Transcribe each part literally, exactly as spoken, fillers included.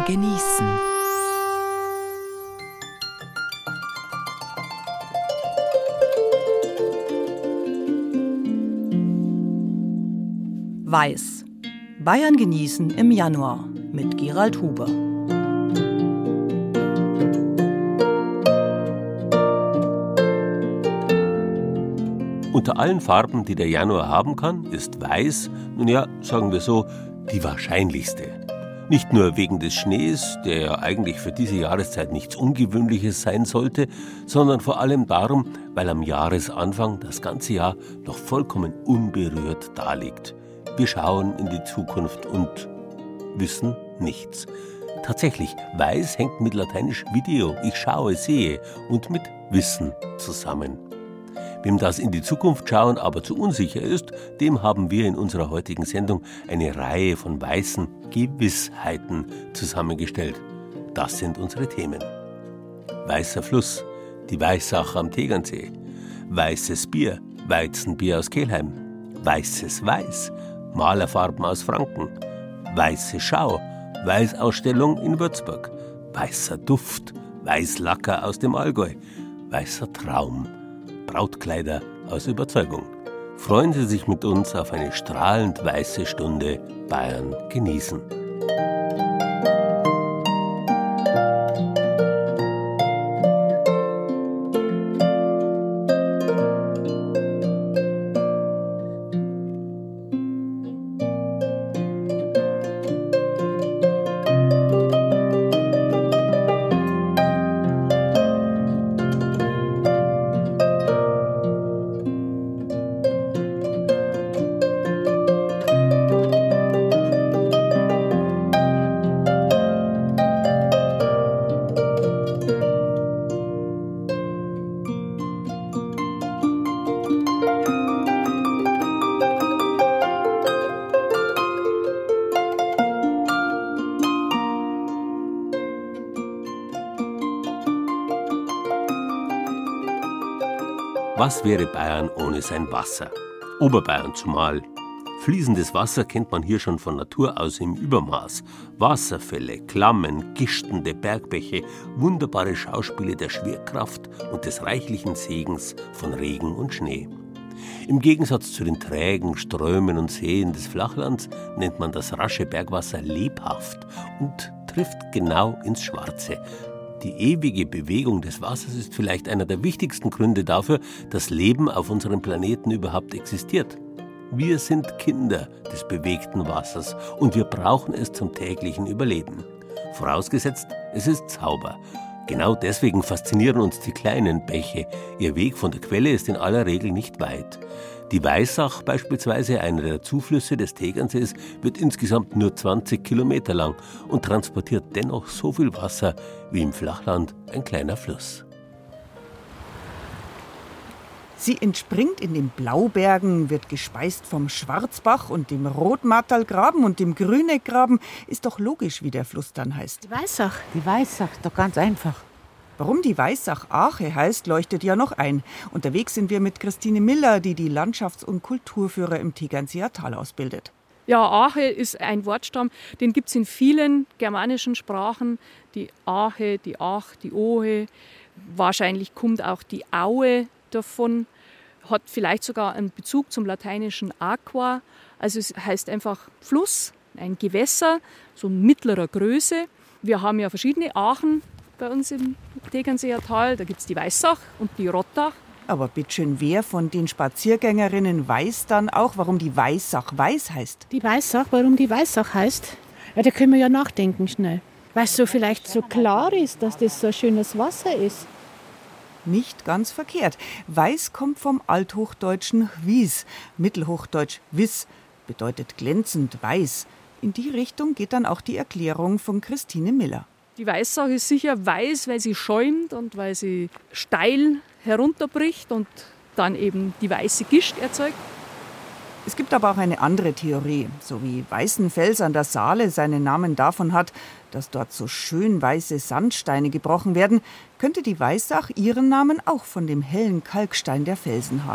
genießen. Weiß. Bayern genießen im Januar mit Gerald Huber. Unter allen Farben, die der Januar haben kann, ist Weiß, nun ja, sagen wir so, die wahrscheinlichste. Nicht nur wegen des Schnees, der ja eigentlich für diese Jahreszeit nichts Ungewöhnliches sein sollte, sondern vor allem darum, weil am Jahresanfang das ganze Jahr noch vollkommen unberührt daliegt. Wir schauen in die Zukunft und wissen nichts. Tatsächlich, Weiß hängt mit lateinisch Video, ich schaue, sehe, und mit Wissen zusammen. Wem das in die Zukunft schauen aber zu unsicher ist, dem haben wir in unserer heutigen Sendung eine Reihe von weißen Gewissheiten zusammengestellt. Das sind unsere Themen. Weißer Fluss, die Weissach am Tegernsee, weißes Bier, Weizenbier aus Kelheim, weißes Weiß, Malerfarben aus Franken, weiße Schau, Weißausstellung in Würzburg, weißer Duft, Weißlacker aus dem Allgäu, weißer Traum, Brautkleider aus Überzeugung. Freuen Sie sich mit uns auf eine strahlend weiße Stunde Bayern genießen. Was wäre Bayern ohne sein Wasser? Oberbayern zumal. Fließendes Wasser kennt man hier schon von Natur aus im Übermaß. Wasserfälle, Klammen, gischtende Bergbäche, wunderbare Schauspiele der Schwerkraft und des reichlichen Segens von Regen und Schnee. Im Gegensatz zu den trägen Strömen und Seen des Flachlands nennt man das rasche Bergwasser lebhaft und trifft genau ins Schwarze. Die ewige Bewegung des Wassers ist vielleicht einer der wichtigsten Gründe dafür, dass Leben auf unserem Planeten überhaupt existiert. Wir sind Kinder des bewegten Wassers und wir brauchen es zum täglichen Überleben. Vorausgesetzt, es ist sauber. Genau deswegen faszinieren uns die kleinen Bäche. Ihr Weg von der Quelle ist in aller Regel nicht weit. Die Weissach beispielsweise, einer der Zuflüsse des Tegernsees, wird insgesamt nur zwanzig Kilometer lang und transportiert dennoch so viel Wasser wie im Flachland ein kleiner Fluss. Sie entspringt in den Blaubergen, wird gespeist vom Schwarzbach und dem Rotmatterlgraben und dem Grüneckgraben. Ist doch logisch, wie der Fluss dann heißt. Die Weissach. Die Weissach, doch ganz einfach. Warum die Weissach Ache heißt, leuchtet ja noch ein. Unterwegs sind wir mit Christine Miller, die die Landschafts- und Kulturführer im Tegernseer Tal ausbildet. Ja, Ache ist ein Wortstamm, den gibt es in vielen germanischen Sprachen. Die Ache, die Ach, die Ohe. Wahrscheinlich kommt auch die Aue davon. Hat vielleicht sogar einen Bezug zum lateinischen Aqua. Also es heißt einfach Fluss, ein Gewässer, so mittlerer Größe. Wir haben ja verschiedene Achen bei uns im Tegernseer Tal. Da gibt es die Weissach und die Rottach. Aber bitteschön, wer von den Spaziergängerinnen weiß dann auch, warum die Weissach weiß heißt? Die Weissach, warum die Weissach heißt? Ja, da können wir ja nachdenken schnell. Weil es so vielleicht so klar ist, dass das so ein schönes Wasser ist. Nicht ganz verkehrt. Weiß kommt vom althochdeutschen wies, mittelhochdeutsch wiss, bedeutet glänzend weiß. In die Richtung geht dann auch die Erklärung von Christine Miller. Die Weissach ist sicher weiß, weil sie schäumt und weil sie steil herunterbricht und dann eben die weiße Gischt erzeugt. Es gibt aber auch eine andere Theorie. So wie Weißenfels an der Saale seinen Namen davon hat, dass dort so schön weiße Sandsteine gebrochen werden, könnte die Weissach ihren Namen auch von dem hellen Kalkstein der Felsen haben.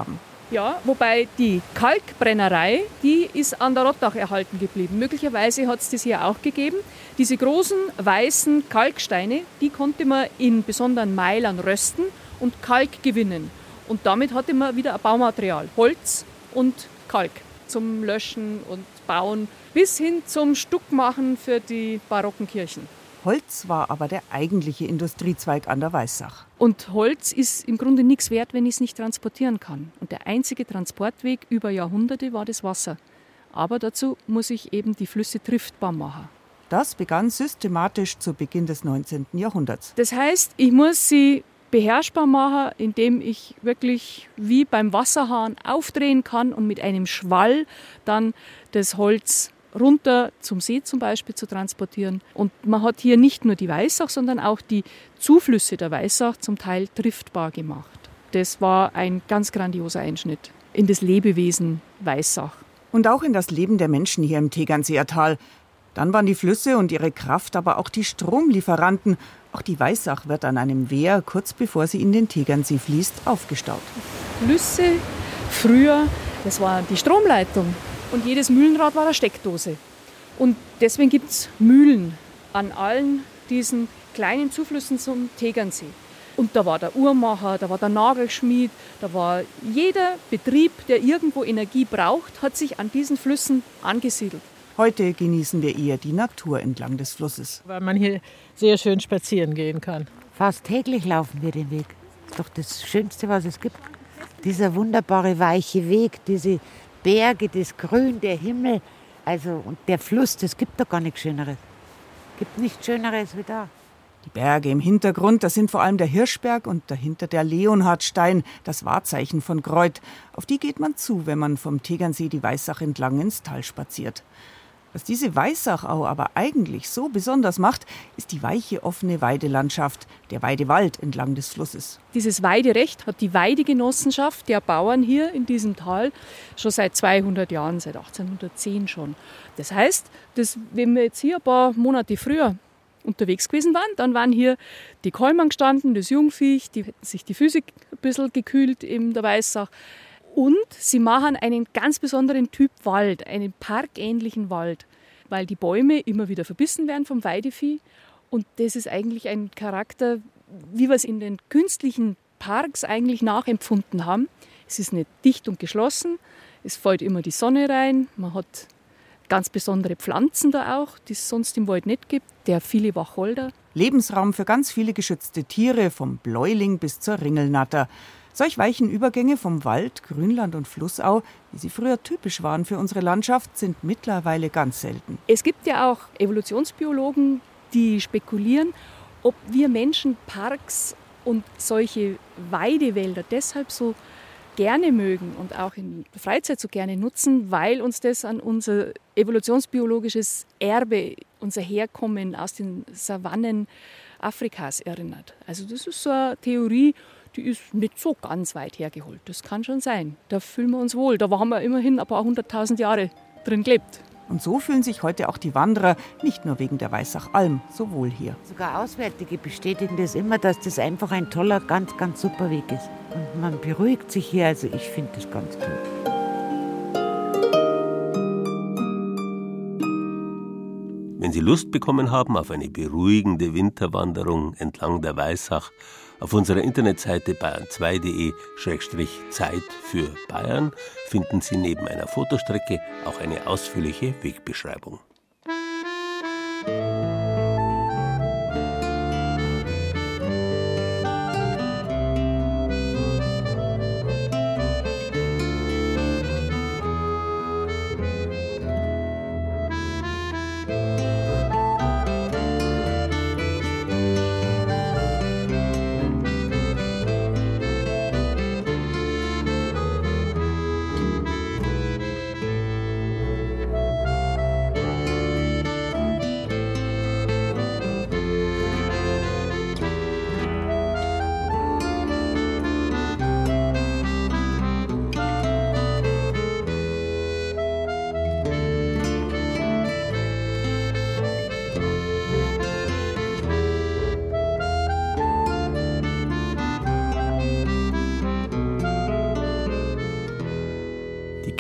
Ja, wobei die Kalkbrennerei, die ist an der Rottach erhalten geblieben. Möglicherweise hat es das hier auch gegeben. Diese großen weißen Kalksteine, die konnte man in besonderen Meilern rösten und Kalk gewinnen. Und damit hatte man wieder ein Baumaterial, Holz und Kalk zum Löschen und Bauen, bis hin zum Stuckmachen für die barocken Kirchen. Holz war aber der eigentliche Industriezweig an der Weißach. Und Holz ist im Grunde nichts wert, wenn ich es nicht transportieren kann. Und der einzige Transportweg über Jahrhunderte war das Wasser. Aber dazu muss ich eben die Flüsse triftbar machen. Das begann systematisch zu Beginn des neunzehnten Jahrhunderts. Das heißt, ich muss sie beherrschbar machen, indem ich wirklich wie beim Wasserhahn aufdrehen kann und mit einem Schwall dann das Holz runter zum See zum Beispiel zu transportieren. Und man hat hier nicht nur die Weißach, sondern auch die Zuflüsse der Weißach zum Teil triftbar gemacht. Das war ein ganz grandioser Einschnitt in das Lebewesen Weißach. Und auch in das Leben der Menschen hier im Tegernseer Tal. Dann waren die Flüsse und ihre Kraft aber auch die Stromlieferanten. Auch die Weißach wird an einem Wehr, kurz bevor sie in den Tegernsee fließt, aufgestaut. Flüsse früher, das war die Stromleitung. Und jedes Mühlenrad war eine Steckdose. Und deswegen gibt es Mühlen an allen diesen kleinen Zuflüssen zum Tegernsee. Und da war der Uhrmacher, da war der Nagelschmied, da war jeder Betrieb, der irgendwo Energie braucht, hat sich an diesen Flüssen angesiedelt. Heute genießen wir eher die Natur entlang des Flusses. Weil man hier sehr schön spazieren gehen kann. Fast täglich laufen wir den Weg. Das ist doch das Schönste, was es gibt. Dieser wunderbare, weiche Weg, diese Berge, das Grün, der Himmel, also und der Fluss, das gibt doch gar nichts Schöneres. Gibt nichts Schöneres wie da. Die Berge im Hintergrund, das sind vor allem der Hirschberg und dahinter der Leonhardstein, das Wahrzeichen von Greuth. Auf die geht man zu, wenn man vom Tegernsee die Weißach entlang ins Tal spaziert. Was diese Weißachau aber eigentlich so besonders macht, ist die weiche, offene Weidelandschaft, der Weidewald entlang des Flusses. Dieses Weiderecht hat die Weidegenossenschaft der Bauern hier in diesem Tal schon seit zweihundert Jahren, seit achtzehnhundertzehn schon. Das heißt, dass, wenn wir jetzt hier ein paar Monate früher unterwegs gewesen waren, dann waren hier die Kälmern gestanden, das Jungviech, die hätten sich die Füße ein bisschen gekühlt in der Weißach. Und sie machen einen ganz besonderen Typ Wald, einen parkähnlichen Wald, weil die Bäume immer wieder verbissen werden vom Weidevieh. Und das ist eigentlich ein Charakter, wie wir es in den künstlichen Parks eigentlich nachempfunden haben. Es ist nicht dicht und geschlossen, es fällt immer die Sonne rein, man hat ganz besondere Pflanzen da auch, die es sonst im Wald nicht gibt, der viele Wacholder. Lebensraum für ganz viele geschützte Tiere, vom Bläuling bis zur Ringelnatter. Solch weichen Übergänge vom Wald, Grünland und Flussau, wie sie früher typisch waren für unsere Landschaft, sind mittlerweile ganz selten. Es gibt ja auch Evolutionsbiologen, die spekulieren, ob wir Menschen Parks und solche Weidewälder deshalb so gerne mögen und auch in der Freizeit so gerne nutzen, weil uns das an unser evolutionsbiologisches Erbe, unser Herkommen aus den Savannen Afrikas erinnert. Also das ist so eine Theorie, die ist nicht so ganz weit hergeholt. Das kann schon sein. Da fühlen wir uns wohl. Da haben wir immerhin ein paar hunderttausend Jahre drin gelebt. Und so fühlen sich heute auch die Wanderer, nicht nur wegen der Weißachalm, so wohl hier. Sogar Auswärtige bestätigen das immer, dass das einfach ein toller, ganz, ganz super Weg ist. Und man beruhigt sich hier, also ich finde das ganz toll. Wenn Sie Lust bekommen haben auf eine beruhigende Winterwanderung entlang der Weißach, auf unserer Internetseite bayern zwei punkt de Schrägstrich Zeit für Bayern finden Sie neben einer Fotostrecke auch eine ausführliche Wegbeschreibung.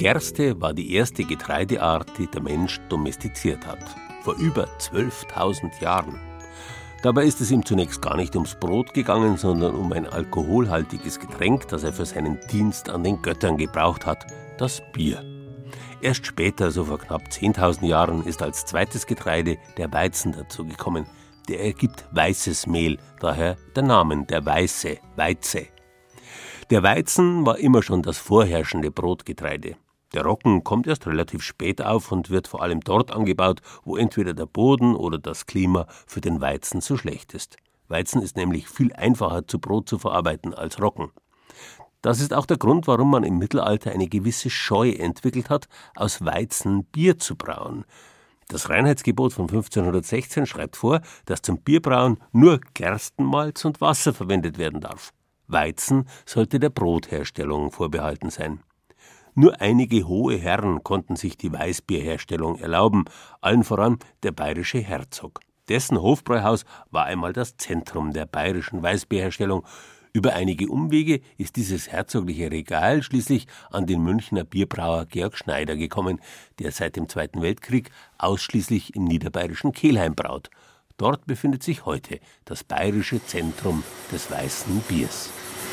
Gerste war die erste Getreideart, die der Mensch domestiziert hat. Vor über zwölftausend Jahren. Dabei ist es ihm zunächst gar nicht ums Brot gegangen, sondern um ein alkoholhaltiges Getränk, das er für seinen Dienst an den Göttern gebraucht hat, das Bier. Erst später, so vor knapp zehntausend Jahren, ist als zweites Getreide der Weizen dazugekommen. Der ergibt weißes Mehl, daher der Name, der Weiße, Weize. Der Weizen war immer schon das vorherrschende Brotgetreide. Der Roggen kommt erst relativ spät auf und wird vor allem dort angebaut, wo entweder der Boden oder das Klima für den Weizen zu schlecht ist. Weizen ist nämlich viel einfacher zu Brot zu verarbeiten als Roggen. Das ist auch der Grund, warum man im Mittelalter eine gewisse Scheu entwickelt hat, aus Weizen Bier zu brauen. Das Reinheitsgebot von fünfzehnhundertsechzehn schreibt vor, dass zum Bierbrauen nur Gerstenmalz und Wasser verwendet werden darf. Weizen sollte der Brotherstellung vorbehalten sein. Nur einige hohe Herren konnten sich die Weißbierherstellung erlauben, allen voran der bayerische Herzog. Dessen Hofbräuhaus war einmal das Zentrum der bayerischen Weißbierherstellung. Über einige Umwege ist dieses herzogliche Regal schließlich an den Münchner Bierbrauer Georg Schneider gekommen, der seit dem Zweiten Weltkrieg ausschließlich im niederbayerischen Kelheim braut. Dort befindet sich heute das bayerische Zentrum des weißen Biers.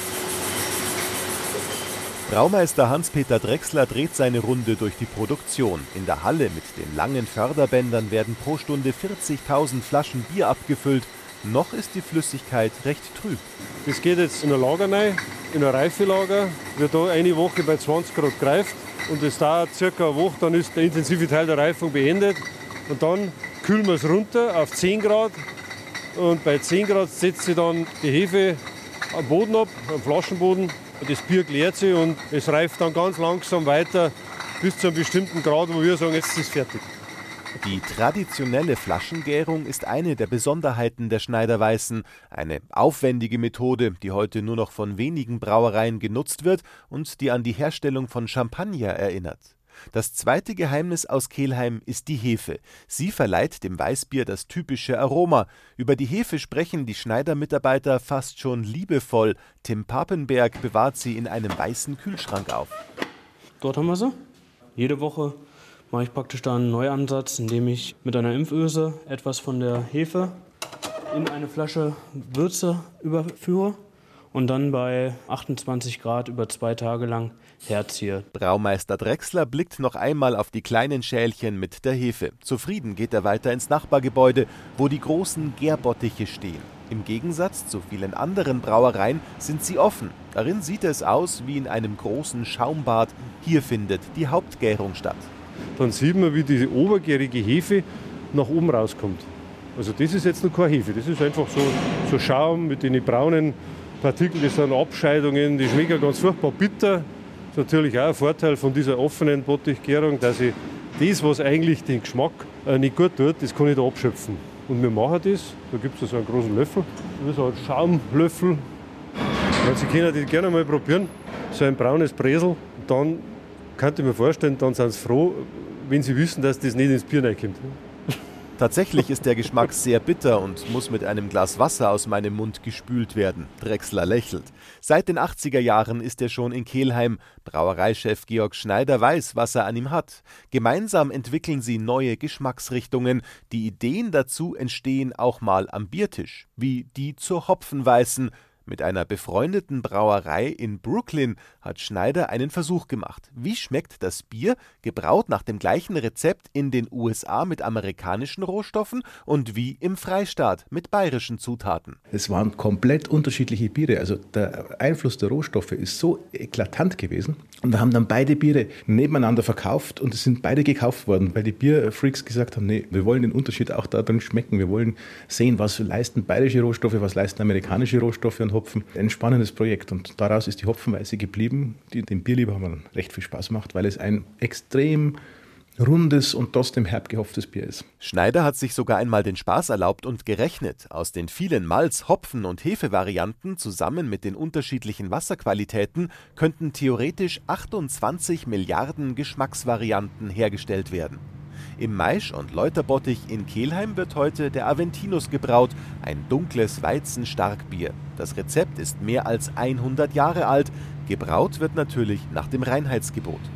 Braumeister Hans-Peter Drechsler dreht seine Runde durch die Produktion. In der Halle mit den langen Förderbändern werden pro Stunde vierzigtausend Flaschen Bier abgefüllt. Noch ist die Flüssigkeit recht trüb. Das geht jetzt in ein Lager rein, in ein Reifelager, wird da eine Woche bei zwanzig Grad gereift und es dauert circa eine Woche, dann ist der intensive Teil der Reifung beendet und dann kühlen wir es runter auf zehn Grad und bei zehn Grad setzt sich dann die Hefe am Boden ab, am Flaschenboden. Das Bier klärt sich und es reift dann ganz langsam weiter bis zu einem bestimmten Grad, wo wir sagen, jetzt ist es fertig. Die traditionelle Flaschengärung ist eine der Besonderheiten der Schneider-Weißen. Eine aufwendige Methode, die heute nur noch von wenigen Brauereien genutzt wird und die an die Herstellung von Champagner erinnert. Das zweite Geheimnis aus Kelheim ist die Hefe. Sie verleiht dem Weißbier das typische Aroma. Über die Hefe sprechen die Schneider-Mitarbeiter fast schon liebevoll. Tim Papenberg bewahrt sie in einem weißen Kühlschrank auf. Dort haben wir sie. Jede Woche mache ich praktisch da einen Neuansatz, indem ich mit einer Impföse etwas von der Hefe in eine Flasche Würze überführe und dann bei achtundzwanzig Grad über zwei Tage lang herziehe. Braumeister Drechsler blickt noch einmal auf die kleinen Schälchen mit der Hefe. Zufrieden geht er weiter ins Nachbargebäude, wo die großen Gärbottiche stehen. Im Gegensatz zu vielen anderen Brauereien sind sie offen. Darin sieht es aus wie in einem großen Schaumbad. Hier findet die Hauptgärung statt. Dann sieht man, wie diese obergärige Hefe nach oben rauskommt. Also das ist jetzt noch keine Hefe, das ist einfach so, so Schaum mit den braunen Partikeln, das sind Abscheidungen, die schmecken ganz furchtbar bitter. Das ist natürlich auch ein Vorteil von dieser offenen Bottichgärung, dass ich das, was eigentlich den Geschmack nicht gut tut, das kann ich da abschöpfen. Und wir machen das, da gibt es so einen großen Löffel, das ist ein Schaumlöffel. Sie können das gerne mal probieren, so ein braunes Bresel. Dann könnte ich mir vorstellen, dann sind sie froh, wenn sie wissen, dass das nicht ins Bier reinkommt. Tatsächlich ist der Geschmack sehr bitter und muss mit einem Glas Wasser aus meinem Mund gespült werden. Drechsler lächelt. Seit den achtziger Jahren ist er schon in Kelheim. Brauereichef Georg Schneider weiß, was er an ihm hat. Gemeinsam entwickeln sie neue Geschmacksrichtungen. Die Ideen dazu entstehen auch mal am Biertisch, wie die zur Hopfenweißen. Mit einer befreundeten Brauerei in Brooklyn hat Schneider einen Versuch gemacht. Wie schmeckt das Bier, gebraut nach dem gleichen Rezept in den U S A mit amerikanischen Rohstoffen und wie im Freistaat mit bayerischen Zutaten? Es waren komplett unterschiedliche Biere. Also der Einfluss der Rohstoffe ist so eklatant gewesen. Und wir haben dann beide Biere nebeneinander verkauft und es sind beide gekauft worden, weil die Bierfreaks gesagt haben, nee, wir wollen den Unterschied auch da drin schmecken. Wir wollen sehen, was leisten bayerische Rohstoffe, was leisten amerikanische Rohstoffe und Hopfen. Ein spannendes Projekt und daraus ist die Hopfenweiße geblieben. Die, den Bierliebern haben wir recht viel Spaß gemacht, weil es ein extrem rundes und trotzdem herb gehopftes Bier ist. Schneider hat sich sogar einmal den Spaß erlaubt und gerechnet. Aus den vielen Malz-, Hopfen- und Hefevarianten zusammen mit den unterschiedlichen Wasserqualitäten könnten theoretisch achtundzwanzig Milliarden Geschmacksvarianten hergestellt werden. Im Maisch- und Läuterbottich in Kelheim wird heute der Aventinus gebraut, ein dunkles Weizenstarkbier. Das Rezept ist mehr als hundert Jahre alt. Gebraut wird natürlich nach dem Reinheitsgebot.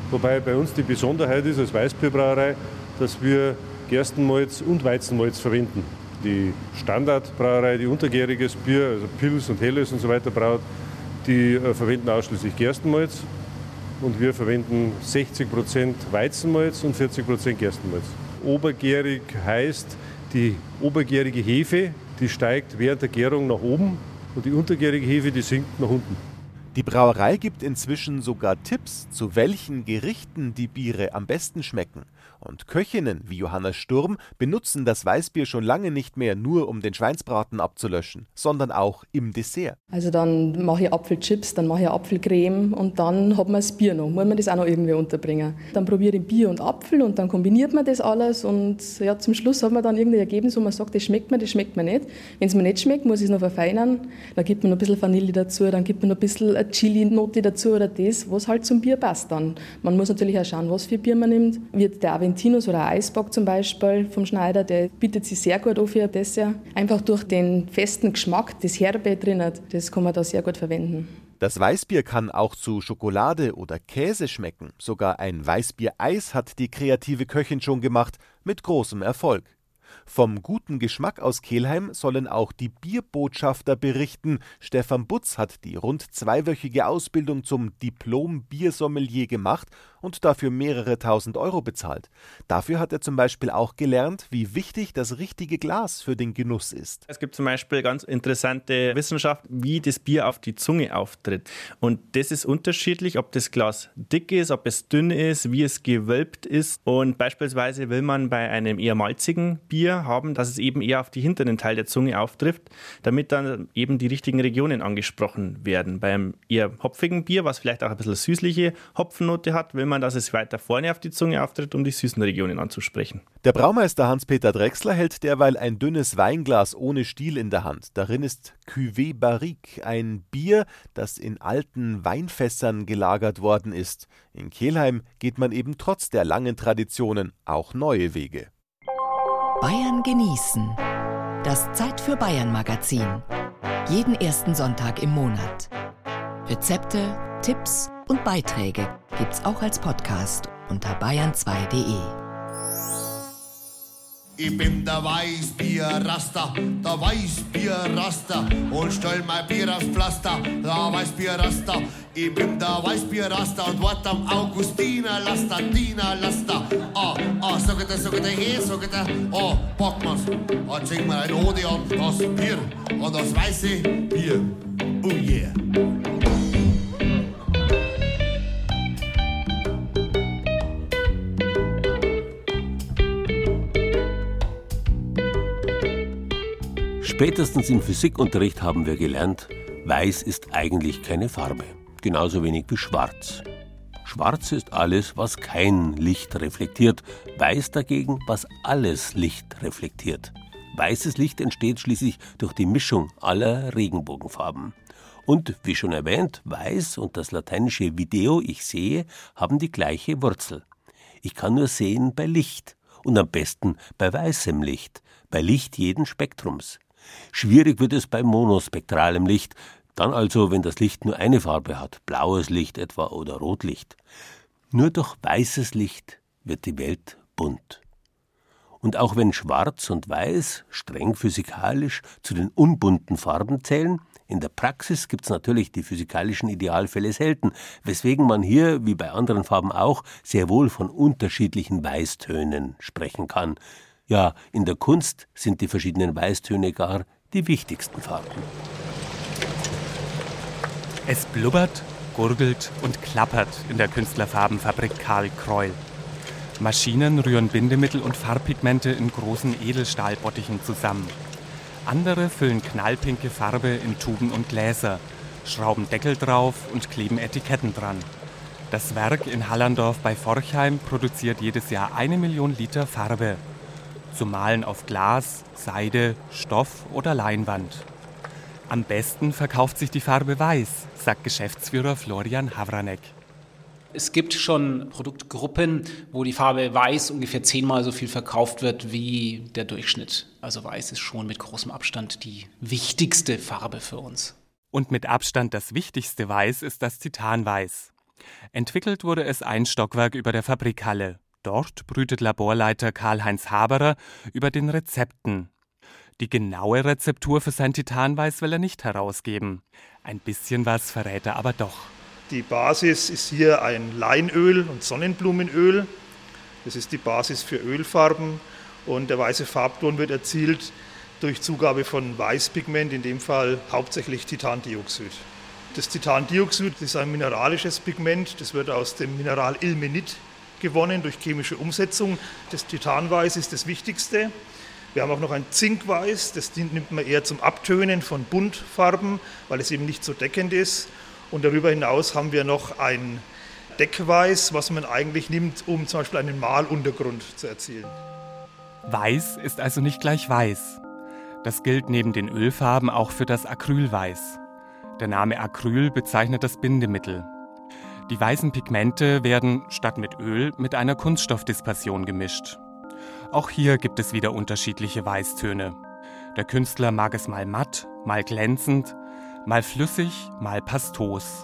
Wobei bei uns die Besonderheit ist als Weißbierbrauerei, dass wir Gerstenmalz und Weizenmalz verwenden. Die Standardbrauerei, die untergäriges Bier, also Pils und Helles und so weiter braut, die äh, verwenden ausschließlich Gerstenmalz. Und wir verwenden sechzig Prozent Weizenmalz und vierzig Prozent Gerstenmalz. Obergärig heißt, die obergärige Hefe, die steigt während der Gärung nach oben und die untergärige Hefe, die sinkt nach unten. Die Brauerei gibt inzwischen sogar Tipps, zu welchen Gerichten die Biere am besten schmecken. Und Köchinnen wie Johanna Sturm benutzen das Weißbier schon lange nicht mehr nur, um den Schweinsbraten abzulöschen, sondern auch im Dessert. Also dann mache ich Apfelchips, dann mache ich Apfelcreme und dann hat man das Bier noch. Muss man das auch noch irgendwie unterbringen. Dann probiere ich Bier und Apfel und dann kombiniert man das alles und ja, zum Schluss hat man dann irgendein Ergebnis, wo man sagt, das schmeckt mir, das schmeckt mir nicht. Wenn es mir nicht schmeckt, muss ich es noch verfeinern. Dann gibt man noch ein bisschen Vanille dazu, dann gibt man noch ein bisschen eine Chili-Note dazu oder das, was halt zum Bier passt dann. Man muss natürlich auch schauen, was für Bier man nimmt. Wird der Aventinus oder ein Eisbock zum Beispiel vom Schneider, der bietet sich sehr gut an für ein Dessert. Einfach durch den festen Geschmack, das Herbe drin hat, das kann man da sehr gut verwenden. Das Weißbier kann auch zu Schokolade oder Käse schmecken. Sogar ein Weißbiereis hat die kreative Köchin schon gemacht, mit großem Erfolg. Vom guten Geschmack aus Kelheim sollen auch die Bierbotschafter berichten. Stefan Butz hat die rund zweiwöchige Ausbildung zum Diplom-Biersommelier gemacht und dafür mehrere tausend Euro bezahlt. Dafür hat er zum Beispiel auch gelernt, wie wichtig das richtige Glas für den Genuss ist. Es gibt zum Beispiel ganz interessante Wissenschaft, wie das Bier auf die Zunge auftritt. Und das ist unterschiedlich, ob das Glas dick ist, ob es dünn ist, wie es gewölbt ist. Und beispielsweise will man bei einem eher malzigen Bier haben, dass es eben eher auf die hinteren Teil der Zunge auftrifft, damit dann eben die richtigen Regionen angesprochen werden. Beim eher hopfigen Bier, was vielleicht auch ein bisschen süßliche Hopfennote hat, will man, dass es weiter vorne auf die Zunge auftritt, um die süßen Regionen anzusprechen. Der Braumeister Hans-Peter Drechsler hält derweil ein dünnes Weinglas ohne Stiel in der Hand. Darin ist Cuvée Barrique, ein Bier, das in alten Weinfässern gelagert worden ist. In Kelheim geht man eben trotz der langen Traditionen auch neue Wege. Bayern genießen. Das Zeit für Bayern Magazin. Jeden ersten Sonntag im Monat. Rezepte, Tipps und Beiträge gibt's auch als Podcast unter bayern zwei punkt de. Ich bin der Weißbierraster, der Weißbierraster und stell mein Bier aufs Pflaster, der Weißbierraster. Ich bin der Weißbierraster und wart am Augustiner Laster, Dina Laster. Ah, ah, sag ich dir, sag ich dir, hey, sag ich dir, ah, packen wir's. Ah, sing mir ein Ode an das Bier, an das weiße Bier. Oh yeah. Spätestens im Physikunterricht haben wir gelernt, Weiß ist eigentlich keine Farbe, genauso wenig wie Schwarz. Schwarz ist alles, was kein Licht reflektiert, Weiß dagegen, was alles Licht reflektiert. Weißes Licht entsteht schließlich durch die Mischung aller Regenbogenfarben. Und wie schon erwähnt, Weiß und das lateinische Video, ich sehe, haben die gleiche Wurzel. Ich kann nur sehen bei Licht und am besten bei weißem Licht, bei Licht jeden Spektrums. Schwierig wird es bei monospektralem Licht, dann also, wenn das Licht nur eine Farbe hat, blaues Licht etwa oder Rotlicht. Nur durch weißes Licht wird die Welt bunt. Und auch wenn Schwarz und Weiß streng physikalisch zu den unbunten Farben zählen, in der Praxis gibt es natürlich die physikalischen Idealfälle selten, weswegen man hier, wie bei anderen Farben auch, sehr wohl von unterschiedlichen Weißtönen sprechen kann. Ja, in der Kunst sind die verschiedenen Weißtöne gar die wichtigsten Farben. Es blubbert, gurgelt und klappert in der Künstlerfarbenfabrik Karl Kreul. Maschinen rühren Bindemittel und Farbpigmente in großen Edelstahlbottichen zusammen. Andere füllen knallpinke Farbe in Tuben und Gläser, schrauben Deckel drauf und kleben Etiketten dran. Das Werk in Hallerndorf bei Forchheim produziert jedes Jahr eine Million Liter Farbe. Zum Malen auf Glas, Seide, Stoff oder Leinwand. Am besten verkauft sich die Farbe Weiß, sagt Geschäftsführer Florian Havranek. Es gibt schon Produktgruppen, wo die Farbe Weiß ungefähr zehnmal so viel verkauft wird wie der Durchschnitt. Also Weiß ist schon mit großem Abstand die wichtigste Farbe für uns. Und mit Abstand das wichtigste Weiß ist das Titanweiß. Entwickelt wurde es ein Stockwerk über der Fabrikhalle. Dort brütet Laborleiter Karl-Heinz Haberer über den Rezepten. Die genaue Rezeptur für sein Titanweiß will er nicht herausgeben. Ein bisschen was verrät er aber doch. Die Basis ist hier ein Leinöl und Sonnenblumenöl. Das ist die Basis für Ölfarben. Und der weiße Farbton wird erzielt durch Zugabe von Weißpigment, in dem Fall hauptsächlich Titandioxid. Das Titandioxid ist ein mineralisches Pigment. Das wird aus dem Mineral Ilmenit gewonnen durch chemische Umsetzung. Das Titanweiß ist das Wichtigste. Wir haben auch noch ein Zinkweiß, das nimmt man eher zum Abtönen von Buntfarben, weil es eben nicht so deckend ist. Und darüber hinaus haben wir noch ein Deckweiß, was man eigentlich nimmt, um zum Beispiel einen Maluntergrund zu erzielen. Weiß ist also nicht gleich weiß. Das gilt neben den Ölfarben auch für das Acrylweiß. Der Name Acryl bezeichnet das Bindemittel. Die weißen Pigmente werden statt mit Öl mit einer Kunststoffdispersion gemischt. Auch hier gibt es wieder unterschiedliche Weißtöne. Der Künstler mag es mal matt, mal glänzend, mal flüssig, mal pastos.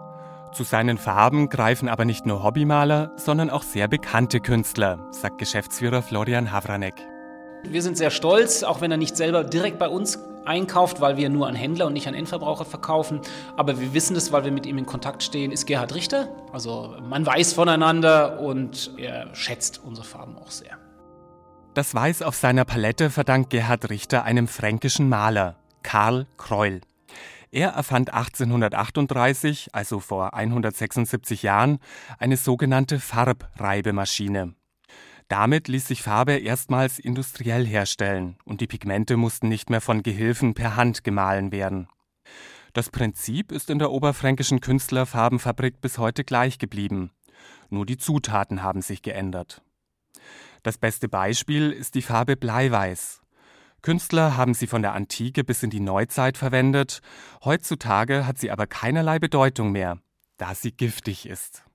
Zu seinen Farben greifen aber nicht nur Hobbymaler, sondern auch sehr bekannte Künstler, sagt Geschäftsführer Florian Havranek. Wir sind sehr stolz, auch wenn er nicht selber direkt bei uns einkauft, weil wir nur an Händler und nicht an Endverbraucher verkaufen. Aber wir wissen es, weil wir mit ihm in Kontakt stehen, ist Gerhard Richter. Also man weiß voneinander und er schätzt unsere Farben auch sehr. Das Weiß auf seiner Palette verdankt Gerhard Richter einem fränkischen Maler, Karl Kreul. Er erfand achtzehnhundertachtunddreißig, also vor hundertsechsundsiebzig Jahren, eine sogenannte Farbreibemaschine. Damit ließ sich Farbe erstmals industriell herstellen und die Pigmente mussten nicht mehr von Gehilfen per Hand gemahlen werden. Das Prinzip ist in der oberfränkischen Künstlerfarbenfabrik bis heute gleich geblieben. Nur die Zutaten haben sich geändert. Das beste Beispiel ist die Farbe Bleiweiß. Künstler haben sie von der Antike bis in die Neuzeit verwendet. Heutzutage hat sie aber keinerlei Bedeutung mehr, da sie giftig ist.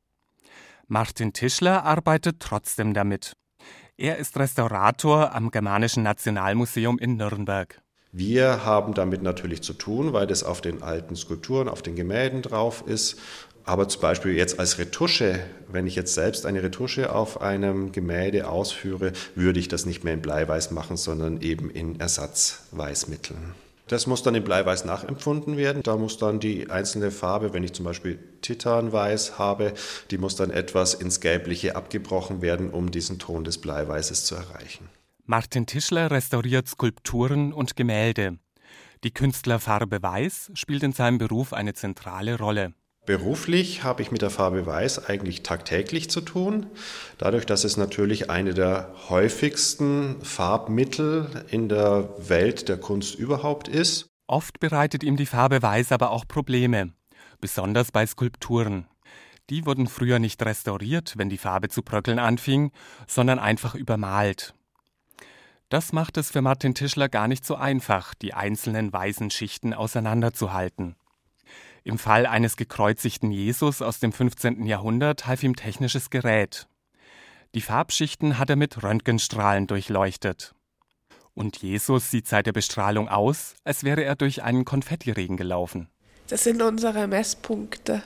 Martin Tischler arbeitet trotzdem damit. Er ist Restaurator am Germanischen Nationalmuseum in Nürnberg. Wir haben damit natürlich zu tun, weil das auf den alten Skulpturen, auf den Gemälden drauf ist. Aber zum Beispiel jetzt als Retusche, wenn ich jetzt selbst eine Retusche auf einem Gemälde ausführe, würde ich das nicht mehr in Bleiweiß machen, sondern eben in Ersatzweißmitteln. Das muss dann in Bleiweiß nachempfunden werden. Da muss dann die einzelne Farbe, wenn ich zum Beispiel Titanweiß habe, die muss dann etwas ins Gelbliche abgebrochen werden, um diesen Ton des Bleiweißes zu erreichen. Martin Tischler restauriert Skulpturen und Gemälde. Die Künstlerfarbe Weiß spielt in seinem Beruf eine zentrale Rolle. Beruflich habe ich mit der Farbe Weiß eigentlich tagtäglich zu tun, dadurch, dass es natürlich eine der häufigsten Farbmittel in der Welt der Kunst überhaupt ist. Oft bereitet ihm die Farbe Weiß aber auch Probleme, besonders bei Skulpturen. Die wurden früher nicht restauriert, wenn die Farbe zu bröckeln anfing, sondern einfach übermalt. Das macht es für Martin Tischler gar nicht so einfach, die einzelnen weißen Schichten auseinanderzuhalten. Im Fall eines gekreuzigten Jesus aus dem fünfzehnten Jahrhundert half ihm technisches Gerät. Die Farbschichten hat er mit Röntgenstrahlen durchleuchtet. Und Jesus sieht seit der Bestrahlung aus, als wäre er durch einen Konfettiregen gelaufen. Das sind unsere Messpunkte.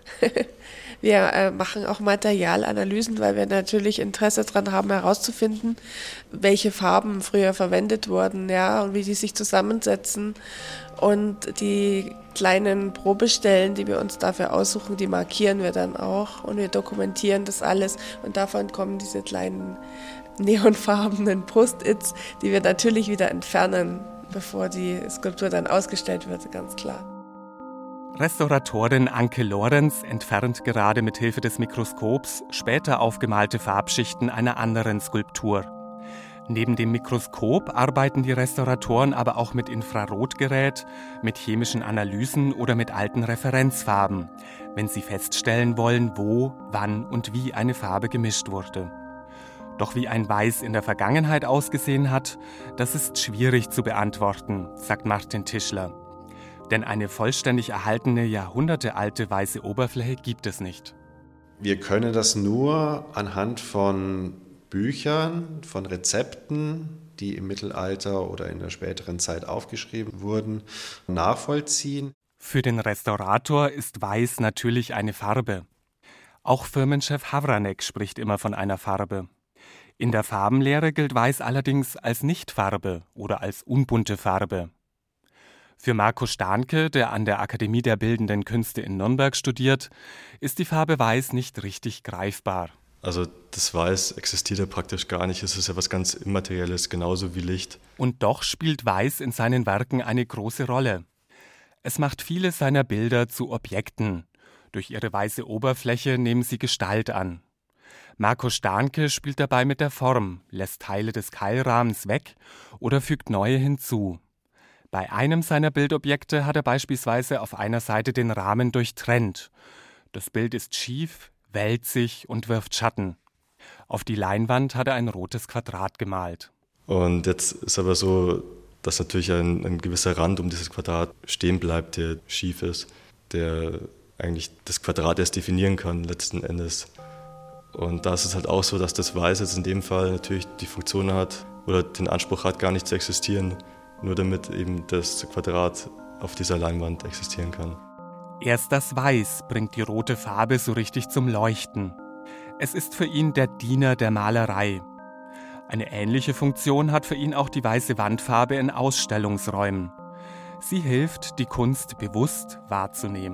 Wir äh, machen auch Materialanalysen, weil wir natürlich Interesse daran haben, herauszufinden, welche Farben früher verwendet wurden, ja, und wie die sich zusammensetzen. Und die kleinen Probestellen, die wir uns dafür aussuchen, die markieren wir dann auch und wir dokumentieren das alles. Und davon kommen diese kleinen neonfarbenen Post-its, die wir natürlich wieder entfernen, bevor die Skulptur dann ausgestellt wird, ganz klar. Restauratorin Anke Lorenz entfernt gerade mit Hilfe des Mikroskops später aufgemalte Farbschichten einer anderen Skulptur. Neben dem Mikroskop arbeiten die Restauratoren aber auch mit Infrarotgerät, mit chemischen Analysen oder mit alten Referenzfarben, wenn sie feststellen wollen, wo, wann und wie eine Farbe gemischt wurde. Doch wie ein Weiß in der Vergangenheit ausgesehen hat, das ist schwierig zu beantworten, sagt Martin Tischler. Denn eine vollständig erhaltene, jahrhundertealte weiße Oberfläche gibt es nicht. Wir können das nur anhand von Büchern, von Rezepten, die im Mittelalter oder in der späteren Zeit aufgeschrieben wurden, nachvollziehen. Für den Restaurator ist Weiß natürlich eine Farbe. Auch Firmenchef Havranek spricht immer von einer Farbe. In der Farbenlehre gilt Weiß allerdings als Nichtfarbe oder als unbunte Farbe. Für Marco Stahnke, der an der Akademie der Bildenden Künste in Nürnberg studiert, ist die Farbe Weiß nicht richtig greifbar. Also das Weiß existiert ja praktisch gar nicht, es ist ja was ganz Immaterielles, genauso wie Licht. Und doch spielt Weiß in seinen Werken eine große Rolle. Es macht viele seiner Bilder zu Objekten. Durch ihre weiße Oberfläche nehmen sie Gestalt an. Marco Stahnke spielt dabei mit der Form, lässt Teile des Keilrahmens weg oder fügt neue hinzu. Bei einem seiner Bildobjekte hat er beispielsweise auf einer Seite den Rahmen durchtrennt. Das Bild ist schief, wälzig und wirft Schatten. Auf die Leinwand hat er ein rotes Quadrat gemalt. Und jetzt ist aber so, dass natürlich ein, ein gewisser Rand um dieses Quadrat stehen bleibt, der schief ist, der eigentlich das Quadrat erst definieren kann letzten Endes. Und da ist es halt auch so, dass das Weiß jetzt in dem Fall natürlich die Funktion hat oder den Anspruch hat, gar nicht zu existieren, nur damit eben das Quadrat auf dieser Leinwand existieren kann. Erst das Weiß bringt die rote Farbe so richtig zum Leuchten. Es ist für ihn der Diener der Malerei. Eine ähnliche Funktion hat für ihn auch die weiße Wandfarbe in Ausstellungsräumen. Sie hilft, die Kunst bewusst wahrzunehmen.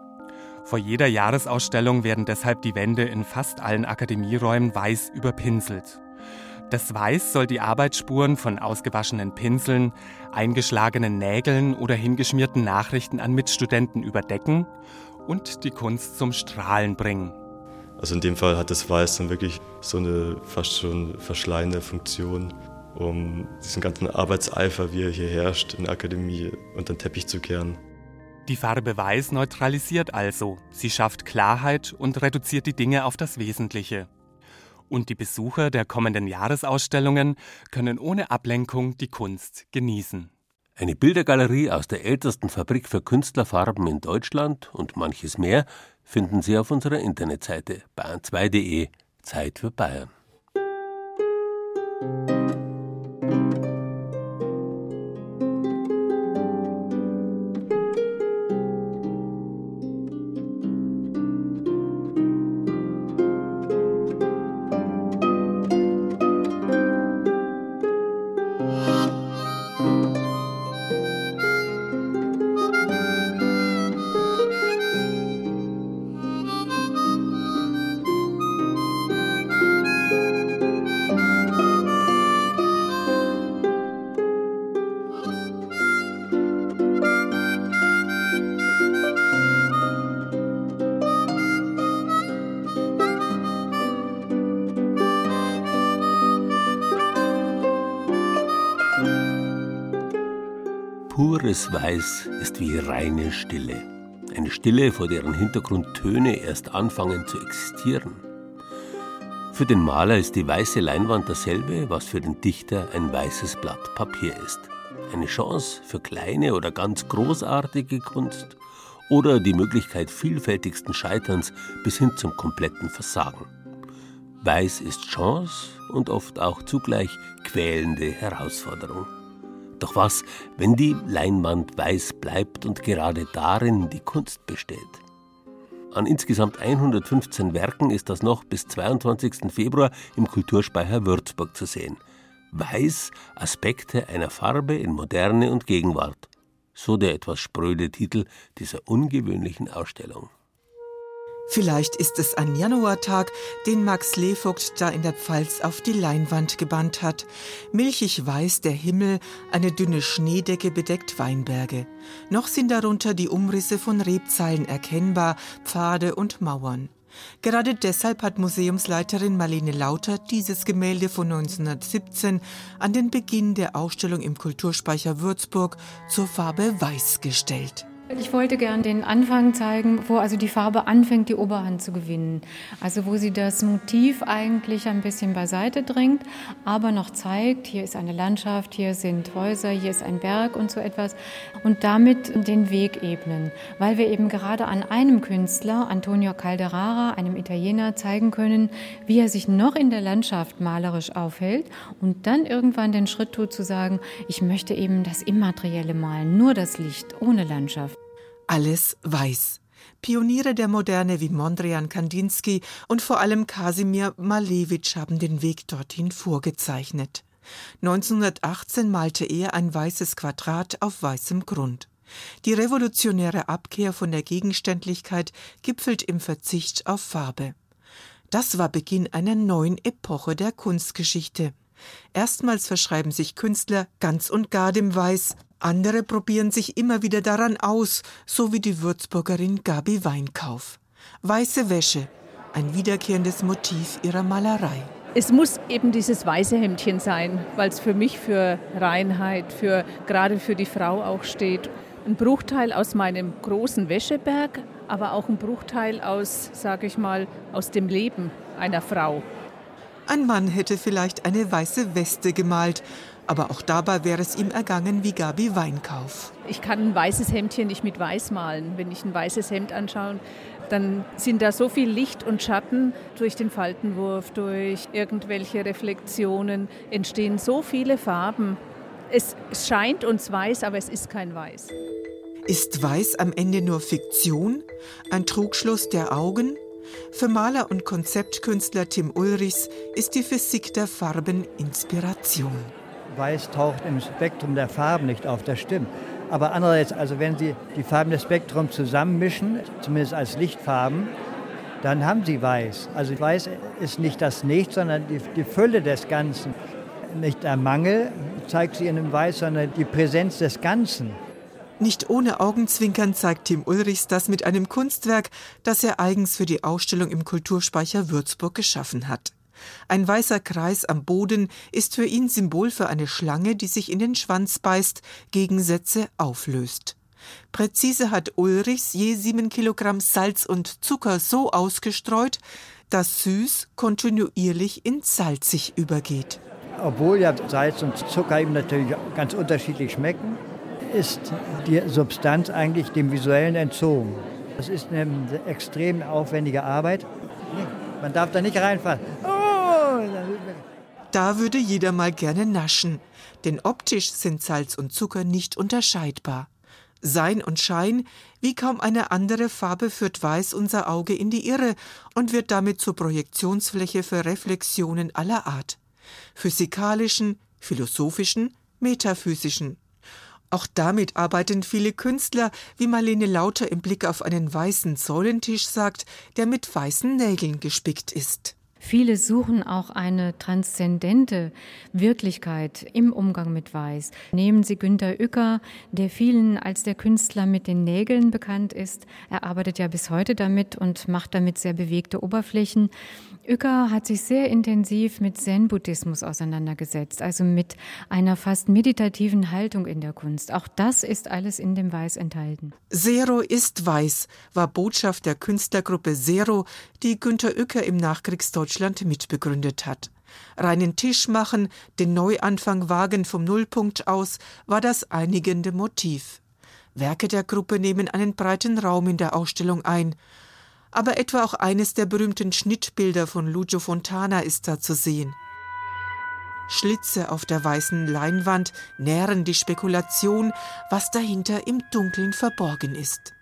Vor jeder Jahresausstellung werden deshalb die Wände in fast allen Akademieräumen weiß überpinselt. Das Weiß soll die Arbeitsspuren von ausgewaschenen Pinseln, eingeschlagenen Nägeln oder hingeschmierten Nachrichten an Mitstudenten überdecken und die Kunst zum Strahlen bringen. Also in dem Fall hat das Weiß dann wirklich so eine fast schon verschleiernde Funktion, um diesen ganzen Arbeitseifer, wie er hier herrscht, in der Akademie unter den Teppich zu kehren. Die Farbe Weiß neutralisiert also, sie schafft Klarheit und reduziert die Dinge auf das Wesentliche. Und die Besucher der kommenden Jahresausstellungen können ohne Ablenkung die Kunst genießen. Eine Bildergalerie aus der ältesten Fabrik für Künstlerfarben in Deutschland und manches mehr finden Sie auf unserer Internetseite bayern zwei punkt de. Zeit für Bayern. Pures Weiß ist wie reine Stille. Eine Stille, vor deren Hintergrund Töne erst anfangen zu existieren. Für den Maler ist die weiße Leinwand dasselbe, was für den Dichter ein weißes Blatt Papier ist. Eine Chance für kleine oder ganz großartige Kunst oder die Möglichkeit vielfältigsten Scheiterns bis hin zum kompletten Versagen. Weiß ist Chance und oft auch zugleich quälende Herausforderung. Doch was, wenn die Leinwand weiß bleibt und gerade darin die Kunst besteht? An insgesamt hundertfünfzehn Werken ist das noch bis zweiundzwanzigsten Februar im Kulturspeicher Würzburg zu sehen. Weiß, Aspekte einer Farbe in Moderne und Gegenwart. So der etwas spröde Titel dieser ungewöhnlichen Ausstellung. Vielleicht ist es ein Januartag, den Max Levogt da in der Pfalz auf die Leinwand gebannt hat. Milchig weiß der Himmel, eine dünne Schneedecke bedeckt Weinberge. Noch sind darunter die Umrisse von Rebzeilen erkennbar, Pfade und Mauern. Gerade deshalb hat Museumsleiterin Marlene Lauter dieses Gemälde von neunzehnhundertsiebzehn an den Beginn der Ausstellung im Kulturspeicher Würzburg zur Farbe Weiß gestellt. Ich wollte gern den Anfang zeigen, wo also die Farbe anfängt, die Oberhand zu gewinnen. Also wo sie das Motiv eigentlich ein bisschen beiseite drängt, aber noch zeigt, hier ist eine Landschaft, hier sind Häuser, hier ist ein Berg und so etwas. Und damit den Weg ebnen, weil wir eben gerade an einem Künstler, Antonio Calderara, einem Italiener, zeigen können, wie er sich noch in der Landschaft malerisch aufhält und dann irgendwann den Schritt tut zu sagen, ich möchte eben das Immaterielle malen, nur das Licht, ohne Landschaft. Alles weiß. Pioniere der Moderne wie Mondrian Kandinsky und vor allem Kasimir Malewitsch haben den Weg dorthin vorgezeichnet. neunzehnhundertachtzehn malte er ein weißes Quadrat auf weißem Grund. Die revolutionäre Abkehr von der Gegenständlichkeit gipfelt im Verzicht auf Farbe. Das war Beginn einer neuen Epoche der Kunstgeschichte. Erstmals verschreiben sich Künstler ganz und gar dem Weiß. Andere probieren sich immer wieder daran aus, so wie die Würzburgerin Gabi Weinkauf. Weiße Wäsche, ein wiederkehrendes Motiv ihrer Malerei. Es muss eben dieses weiße Hemdchen sein, weil es für mich für Reinheit, für, gerade für die Frau auch steht. Ein Bruchteil aus meinem großen Wäscheberg, aber auch ein Bruchteil aus, sage ich mal, aus dem Leben einer Frau. Ein Mann hätte vielleicht eine weiße Weste gemalt, aber auch dabei wäre es ihm ergangen wie Gabi Weinkauf. Ich kann ein weißes Hemdchen nicht mit weiß malen. Wenn ich ein weißes Hemd anschaue, dann sind da so viel Licht und Schatten durch den Faltenwurf, durch irgendwelche Reflexionen, entstehen so viele Farben. Es scheint uns weiß, aber es ist kein Weiß. Ist Weiß am Ende nur Fiktion? Ein Trugschluss der Augen? Für Maler und Konzeptkünstler Tim Ulrichs ist die Physik der Farben Inspiration. Weiß taucht im Spektrum der Farben nicht auf, das stimmt. Aber andererseits, also wenn Sie die Farben des Spektrums zusammenmischen, zumindest als Lichtfarben, dann haben Sie Weiß. Also Weiß ist nicht das Nichts, sondern die, die Fülle des Ganzen. Nicht der Mangel zeigt sie in dem Weiß, sondern die Präsenz des Ganzen. Nicht ohne Augenzwinkern zeigt Tim Ulrichs das mit einem Kunstwerk, das er eigens für die Ausstellung im Kulturspeicher Würzburg geschaffen hat. Ein weißer Kreis am Boden ist für ihn Symbol für eine Schlange, die sich in den Schwanz beißt, Gegensätze auflöst. Präzise hat Ulrichs je sieben Kilogramm Salz und Zucker so ausgestreut, dass süß kontinuierlich in salzig übergeht. Obwohl ja Salz und Zucker eben natürlich ganz unterschiedlich schmecken, ist die Substanz eigentlich dem Visuellen entzogen. Das ist eine extrem aufwendige Arbeit. Man darf da nicht reinfahren. Oh! Da würde jeder mal gerne naschen, denn optisch sind Salz und Zucker nicht unterscheidbar. Sein und Schein, wie kaum eine andere Farbe, führt Weiß unser Auge in die Irre und wird damit zur Projektionsfläche für Reflexionen aller Art. Physikalischen, philosophischen, metaphysischen. Auch damit arbeiten viele Künstler, wie Marlene Lauter im Blick auf einen weißen Säulentisch sagt, der mit weißen Nägeln gespickt ist. Viele suchen auch eine transzendente Wirklichkeit im Umgang mit Weiß. Nehmen Sie Günter Uecker, der vielen als der Künstler mit den Nägeln bekannt ist. Er arbeitet ja bis heute damit und macht damit sehr bewegte Oberflächen. Uecker hat sich sehr intensiv mit Zen-Buddhismus auseinandergesetzt, also mit einer fast meditativen Haltung in der Kunst. Auch das ist alles in dem Weiß enthalten. Zero ist Weiß, war Botschaft der Künstlergruppe Zero, die Günter Uecker im Nachkriegsdeutschland mitbegründet hat. Reinen Tisch machen, den Neuanfang wagen vom Nullpunkt aus, war das einigende Motiv. Werke der Gruppe nehmen einen breiten Raum in der Ausstellung ein. Aber etwa auch eines der berühmten Schnittbilder von Lucio Fontana ist da zu sehen. Schlitze auf der weißen Leinwand nähren die Spekulation, was dahinter im Dunkeln verborgen ist.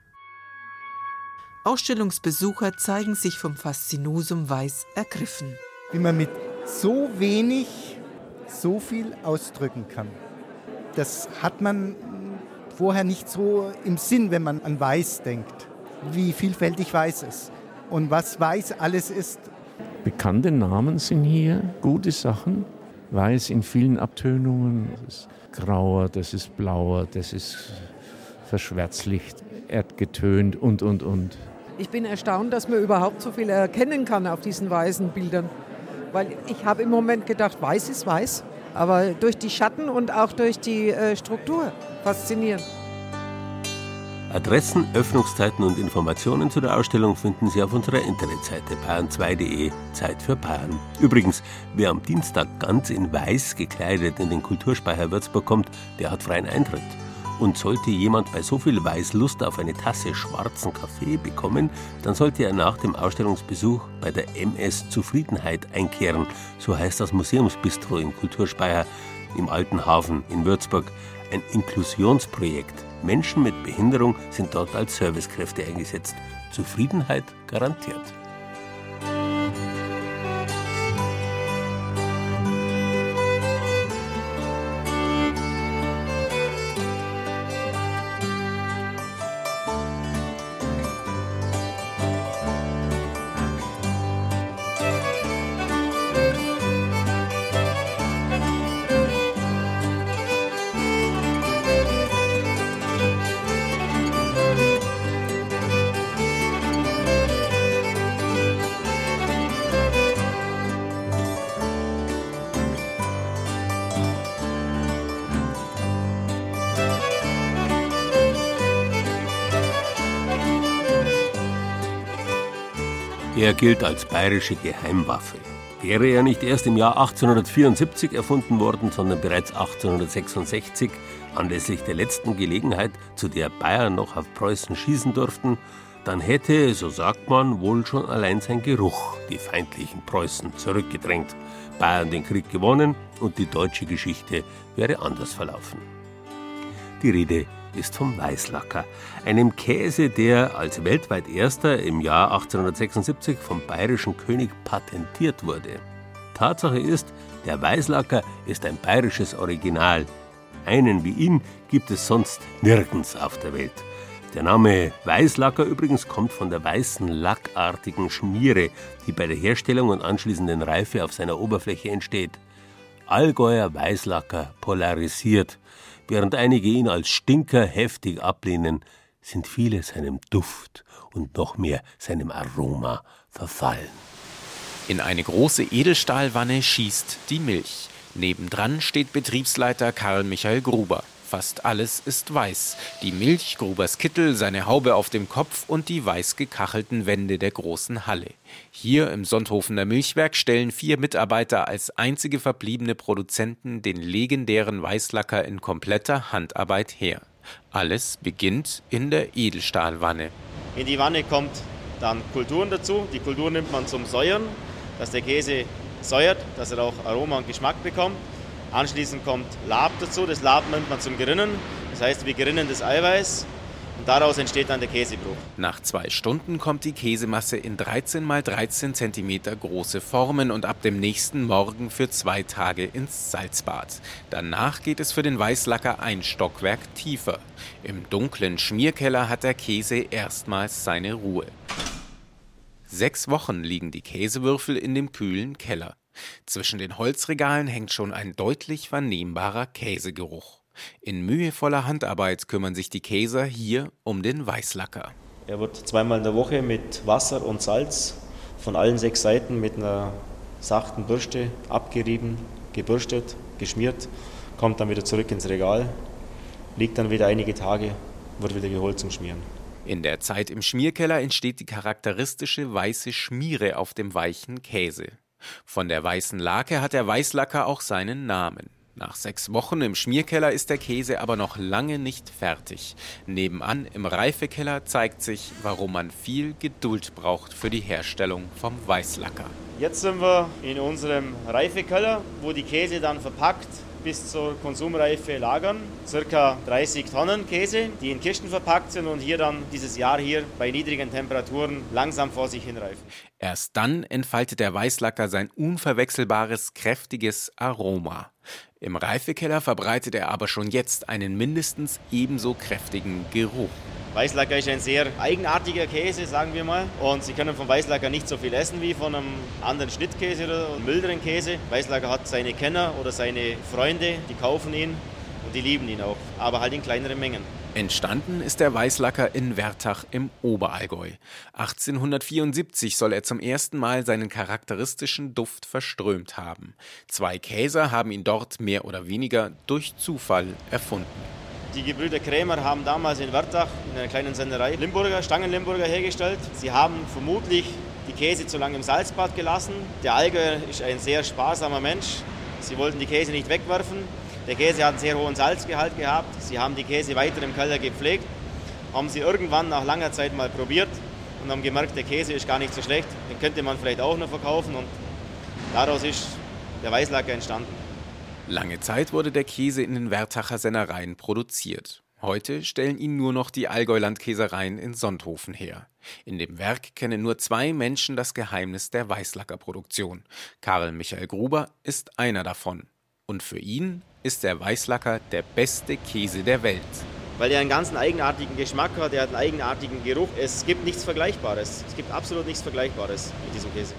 Ausstellungsbesucher zeigen sich vom Faszinosum Weiß ergriffen. Wie man mit so wenig so viel ausdrücken kann. Das hat man vorher nicht so im Sinn, wenn man an Weiß denkt. Wie vielfältig Weiß ist und was Weiß alles ist. Bekannte Namen sind hier, gute Sachen. Weiß in vielen Abtönungen. Das ist grauer, das ist blauer, das ist verschwärzlicht, erdgetönt und, und, und. Ich bin erstaunt, dass man überhaupt so viel erkennen kann auf diesen weißen Bildern. Weil ich habe im Moment gedacht, weiß ist weiß, aber durch die Schatten und auch durch die äh, Struktur faszinierend. Adressen, Öffnungszeiten und Informationen zu der Ausstellung finden Sie auf unserer Internetseite bayern zwei punkt de, Zeit für Bayern. Übrigens, wer am Dienstag ganz in Weiß gekleidet in den Kulturspeicher Würzburg kommt, der hat freien Eintritt. Und sollte jemand bei so viel Weiß Lust auf eine Tasse schwarzen Kaffee bekommen, dann sollte er nach dem Ausstellungsbesuch bei der M S Zufriedenheit einkehren. So heißt das Museumsbistro im Kulturspeicher im Alten Hafen in Würzburg. ein Inklusionsprojekt. Menschen mit Behinderung sind dort als Servicekräfte eingesetzt. Zufriedenheit garantiert. Er gilt als bayerische Geheimwaffe. Wäre er nicht erst im Jahr achtzehnhundertvierundsiebzig erfunden worden, sondern bereits achtzehnhundertsechsundsechzig, anlässlich der letzten Gelegenheit, zu der Bayern noch auf Preußen schießen durften, dann hätte, so sagt man, wohl schon allein sein Geruch die feindlichen Preußen zurückgedrängt, Bayern den Krieg gewonnen und die deutsche Geschichte wäre anders verlaufen. Die Rede ist vom Weißlacker, einem Käse, der als weltweit erster im Jahr achtzehnhundertsechsundsiebzig vom bayerischen König patentiert wurde. Tatsache ist, der Weißlacker ist ein bayerisches Original. Einen wie ihn gibt es sonst nirgends auf der Welt. Der Name Weißlacker übrigens kommt von der weißen lackartigen Schmiere, die bei der Herstellung und anschließenden Reife auf seiner Oberfläche entsteht. Allgäuer Weißlacker polarisiert. Während einige ihn als Stinker heftig ablehnen, sind viele seinem Duft und noch mehr seinem Aroma verfallen. In eine große Edelstahlwanne schießt die Milch. Nebendran steht Betriebsleiter Karl Michael Gruber. Fast alles ist weiß. Die Milch, Grubers Kittel, seine Haube auf dem Kopf und die weiß gekachelten Wände der großen Halle. Hier im Sonthofener Milchwerk stellen vier Mitarbeiter als einzige verbliebene Produzenten den legendären Weißlacker in kompletter Handarbeit her. Alles beginnt in der Edelstahlwanne. In die Wanne kommt dann Kulturen dazu. Die Kultur nimmt man zum Säuern, dass der Käse säuert, dass er auch Aroma und Geschmack bekommt. Anschließend kommt Lab dazu, das Lab nimmt man zum Gerinnen, das heißt wir gerinnen das Eiweiß und daraus entsteht dann der Käsebruch. Nach zwei Stunden kommt die Käsemasse in dreizehn mal dreizehn Zentimeter große Formen und ab dem nächsten Morgen für zwei Tage ins Salzbad. Danach geht es für den Weißlacker ein Stockwerk tiefer. Im dunklen Schmierkeller hat der Käse erstmals seine Ruhe. Sechs Wochen liegen die Käsewürfel in dem kühlen Keller. Zwischen den Holzregalen hängt schon ein deutlich vernehmbarer Käsegeruch. In mühevoller Handarbeit kümmern sich die Käser hier um den Weißlacker. Er wird zweimal in der Woche mit Wasser und Salz von allen sechs Seiten mit einer sachten Bürste abgerieben, gebürstet, geschmiert, kommt dann wieder zurück ins Regal, liegt dann wieder einige Tage, wird wieder geholt zum Schmieren. In der Zeit im Schmierkeller entsteht die charakteristische weiße Schmiere auf dem weichen Käse. Von der weißen Lake hat der Weißlacker auch seinen Namen. Nach sechs Wochen im Schmierkeller ist der Käse aber noch lange nicht fertig. Nebenan im Reifekeller zeigt sich, warum man viel Geduld braucht für die Herstellung vom Weißlacker. Jetzt sind wir in unserem Reifekeller, wo die Käse dann verpackt bis zur Konsumreife lagern. Circa dreißig Tonnen Käse, die in Kisten verpackt sind und hier dann dieses Jahr hier bei niedrigen Temperaturen langsam vor sich hinreifen. Erst dann entfaltet der Weißlacker sein unverwechselbares, kräftiges Aroma. Im Reifekeller verbreitet er aber schon jetzt einen mindestens ebenso kräftigen Geruch. Weißlacker ist ein sehr eigenartiger Käse, sagen wir mal. Und Sie können vom Weißlacker nicht so viel essen wie von einem anderen Schnittkäse oder einem milderen Käse. Weißlacker hat seine Kenner oder seine Freunde, die kaufen ihn und die lieben ihn auch, aber halt in kleineren Mengen. Entstanden ist der Weißlacker in Wertach im Oberallgäu. achtzehnhundertvierundsiebzig soll er zum ersten Mal seinen charakteristischen Duft verströmt haben. Zwei Käser haben ihn dort mehr oder weniger durch Zufall erfunden. Die Gebrüder Krämer haben damals in Wertach in einer kleinen Sennerei Limburger, Stangen-Limburger hergestellt. Sie haben vermutlich die Käse zu lange im Salzbad gelassen. Der Allgäuer ist ein sehr sparsamer Mensch. Sie wollten die Käse nicht wegwerfen. Der Käse hat einen sehr hohen Salzgehalt gehabt. Sie haben die Käse weiter im Keller gepflegt, haben sie irgendwann nach langer Zeit mal probiert und haben gemerkt, der Käse ist gar nicht so schlecht. Den könnte man vielleicht auch noch verkaufen und daraus ist der Weißlacker entstanden. Lange Zeit wurde der Käse in den Werthacher Sennereien produziert. Heute stellen ihn nur noch die Allgäuland-Käsereien in Sonthofen her. In dem Werk kennen nur zwei Menschen das Geheimnis der Weißlacker-Produktion. Karl Michael Gruber ist einer davon. Und für ihn ist der Weißlacker der beste Käse der Welt. Weil er einen ganz eigenartigen Geschmack hat, er hat einen eigenartigen Geruch. Es gibt nichts Vergleichbares. Es gibt absolut nichts Vergleichbares mit diesem Käse.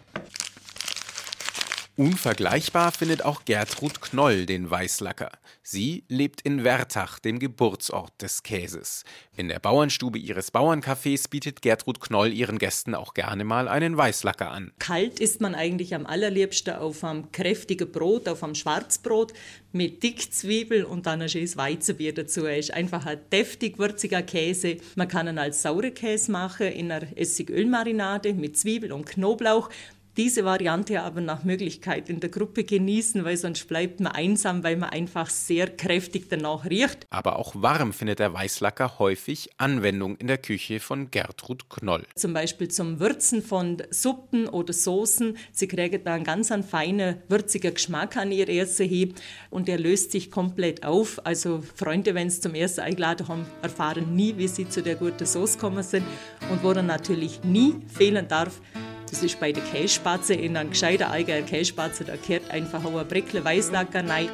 Unvergleichbar findet auch Gertrud Knoll den Weißlacker. Sie lebt in Werthach, dem Geburtsort des Käses. In der Bauernstube ihres Bauerncafés bietet Gertrud Knoll ihren Gästen auch gerne mal einen Weißlacker an. Kalt isst man eigentlich am allerliebsten auf einem kräftigen Brot, auf einem Schwarzbrot mit Dickzwiebel und dann ein schönes Weizenbier dazu. Er ist einfach ein deftig würziger Käse. Man kann ihn als Sauerkäse machen in einer Essigölmarinade mit Zwiebel und Knoblauch. Diese Variante aber nach Möglichkeit in der Gruppe genießen, weil sonst bleibt man einsam, weil man einfach sehr kräftig danach riecht. Aber auch warm findet der Weißlacker häufig Anwendung in der Küche von Gertrud Knoll. Zum Beispiel zum Würzen von Suppen oder Soßen. Sie kriegen da einen ganz einen feinen, würzigen Geschmack an ihr Essen hin und der löst sich komplett auf. Also Freunde, wenn sie zum ersten eingeladen haben, erfahren nie, wie sie zu der guten Sauce gekommen sind. Und wo dann natürlich nie fehlen darf, das ist bei der Käsespatze, in einem gescheiten Allgäuer Käsespatze, da gehört einfach auch ein Breckle Weißlacker rein.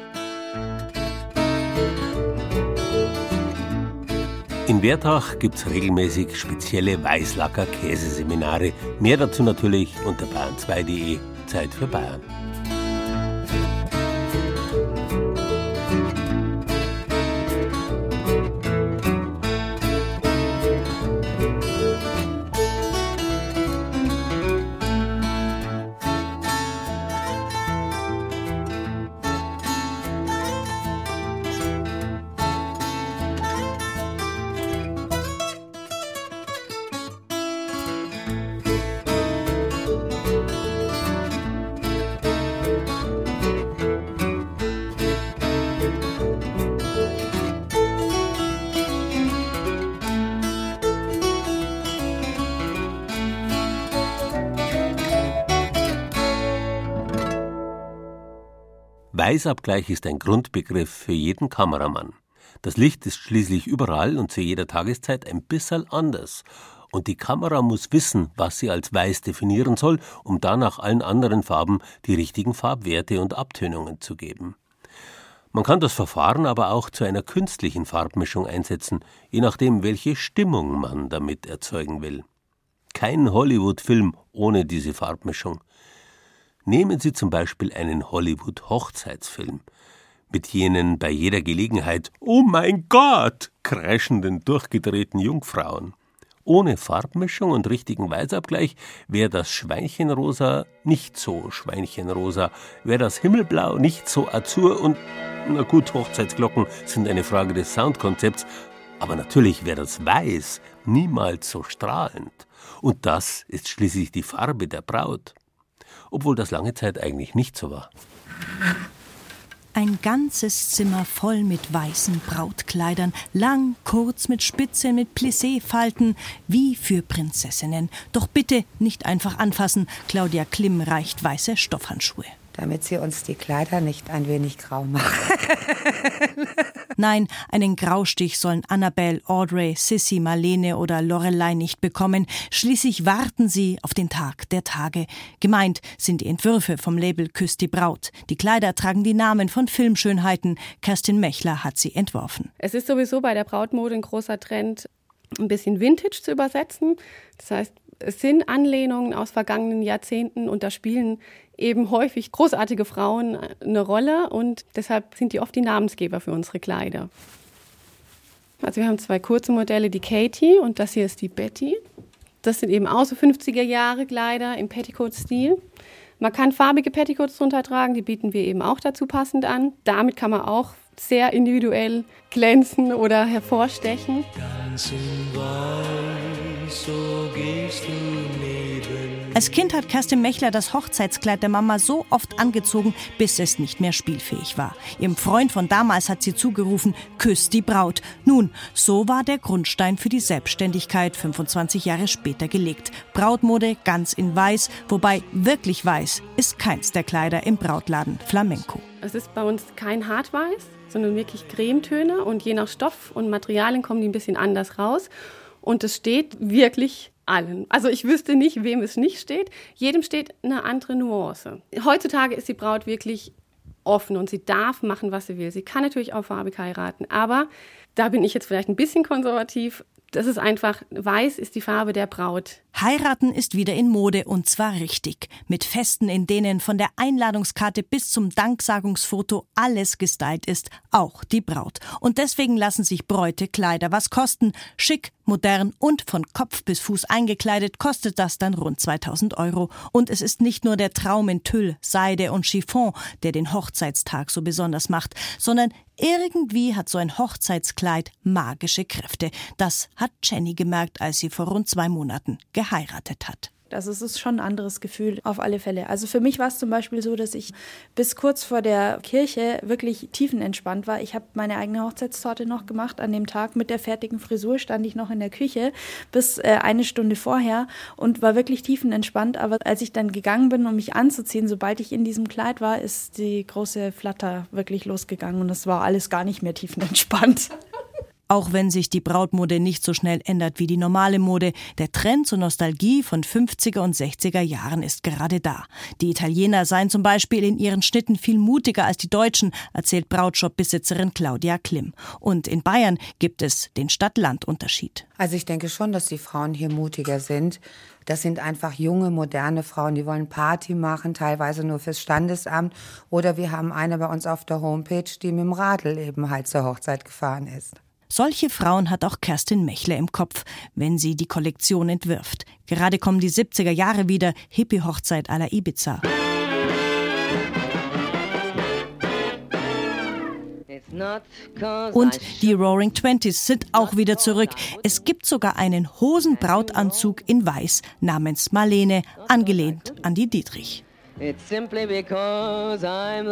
In Werthach gibt es regelmäßig spezielle Weißlacker-Käseseminare. Mehr dazu natürlich unter bayern zwei punkt de, Zeit für Bayern. Weißabgleich ist ein Grundbegriff für jeden Kameramann. Das Licht ist schließlich überall und zu jeder Tageszeit ein bisschen anders. Und die Kamera muss wissen, was sie als weiß definieren soll, um danach allen anderen Farben die richtigen Farbwerte und Abtönungen zu geben. Man kann das Verfahren aber auch zu einer künstlichen Farbmischung einsetzen, je nachdem, welche Stimmung man damit erzeugen will. Kein Hollywood-Film ohne diese Farbmischung. Nehmen Sie zum Beispiel einen Hollywood-Hochzeitsfilm mit jenen bei jeder Gelegenheit »Oh mein Gott!« kreischenden, durchgedrehten Jungfrauen. Ohne Farbmischung und richtigen Weißabgleich wäre das Schweinchenrosa nicht so Schweinchenrosa, wäre das Himmelblau nicht so azur und, na gut, Hochzeitsglocken sind eine Frage des Soundkonzepts, aber natürlich wäre das Weiß niemals so strahlend. Und das ist schließlich die Farbe der Braut. Obwohl das lange Zeit eigentlich nicht so war. Ein ganzes Zimmer voll mit weißen Brautkleidern, lang, kurz, mit Spitze, mit Plissé-Falten, wie für Prinzessinnen. Doch bitte nicht einfach anfassen, Claudia Klimm reicht weiße Stoffhandschuhe. Damit sie uns die Kleider nicht ein wenig grau machen. Nein, einen Graustich sollen Annabelle, Audrey, Sissy, Marlene oder Lorelei nicht bekommen. Schließlich warten sie auf den Tag der Tage. Gemeint sind die Entwürfe vom Label Küss die Braut. Die Kleider tragen die Namen von Filmschönheiten. Kerstin Mechler hat sie entworfen. Es ist sowieso bei der Brautmode ein großer Trend, ein bisschen Vintage zu übersetzen. Das heißt, es sind Anlehnungen aus vergangenen Jahrzehnten und da spielen eben häufig großartige Frauen eine Rolle und deshalb sind die oft die Namensgeber für unsere Kleider. Also wir haben zwei kurze Modelle, die Katie und das hier ist die Betty. Das sind eben auch so fünfziger Jahre Kleider im Petticoat-Stil. Man kann farbige Petticoats drunter tragen, die bieten wir eben auch dazu passend an. Damit kann man auch sehr individuell glänzen oder hervorstechen. Ganz in Weiß, so gehst du neben. Als Kind hat Kerstin Mechler das Hochzeitskleid der Mama so oft angezogen, bis es nicht mehr spielfähig war. Ihrem Freund von damals hat sie zugerufen, küss die Braut. Nun, so war der Grundstein für die Selbstständigkeit fünfundzwanzig Jahre später gelegt. Brautmode ganz in Weiß, wobei wirklich weiß ist keins der Kleider im Brautladen Flamenco. Es ist bei uns kein Hartweiß, sondern wirklich Cremetöne und je nach Stoff und Materialien kommen die ein bisschen anders raus. Und es steht wirklich allen. Also ich wüsste nicht, wem es nicht steht. Jedem steht eine andere Nuance. Heutzutage ist die Braut wirklich offen und sie darf machen, was sie will. Sie kann natürlich auch farbig heiraten, aber da bin ich jetzt vielleicht ein bisschen konservativ. Das ist einfach, weiß ist die Farbe der Braut. Heiraten ist wieder in Mode und zwar richtig. Mit Festen, in denen von der Einladungskarte bis zum Danksagungsfoto alles gestylt ist, auch die Braut. Und deswegen lassen sich Bräute Kleider was kosten. Schick, modern und von Kopf bis Fuß eingekleidet kostet das dann rund zweitausend Euro. Und es ist nicht nur der Traum in Tüll, Seide und Chiffon, der den Hochzeitstag so besonders macht, sondern irgendwie hat so ein Hochzeitskleid magische Kräfte. Das hat Jenny gemerkt, als sie vor rund zwei Monaten geheiratet hat. Also es ist schon ein anderes Gefühl, auf alle Fälle. Also für mich war es zum Beispiel so, dass ich bis kurz vor der Kirche wirklich tiefenentspannt war. Ich habe meine eigene Hochzeitstorte noch gemacht. An dem Tag mit der fertigen Frisur stand ich noch in der Küche bis äh, eine Stunde vorher und war wirklich tiefenentspannt. Aber als ich dann gegangen bin, um mich anzuziehen, sobald ich in diesem Kleid war, ist die große Flatter wirklich losgegangen und es war alles gar nicht mehr tiefenentspannt. Auch wenn sich die Brautmode nicht so schnell ändert wie die normale Mode, der Trend zur Nostalgie von fünfziger und sechziger Jahren ist gerade da. Die Italiener seien zum Beispiel in ihren Schnitten viel mutiger als die Deutschen, erzählt Brautshop-Besitzerin Claudia Klimm. Und in Bayern gibt es den Stadt-Land-Unterschied. Also ich denke schon, dass die Frauen hier mutiger sind. Das sind einfach junge, moderne Frauen, die wollen Party machen, teilweise nur fürs Standesamt. Oder wir haben eine bei uns auf der Homepage, die mit dem Radl eben halt zur Hochzeit gefahren ist. Solche Frauen hat auch Kerstin Mechle im Kopf, wenn sie die Kollektion entwirft. Gerade kommen die siebziger Jahre wieder, Hippie-Hochzeit à la Ibiza. Und die Roaring Twenties sind auch wieder zurück. Es gibt sogar einen Hosenbrautanzug in Weiß namens Marlene, angelehnt an die Dietrich. It's simply because I'm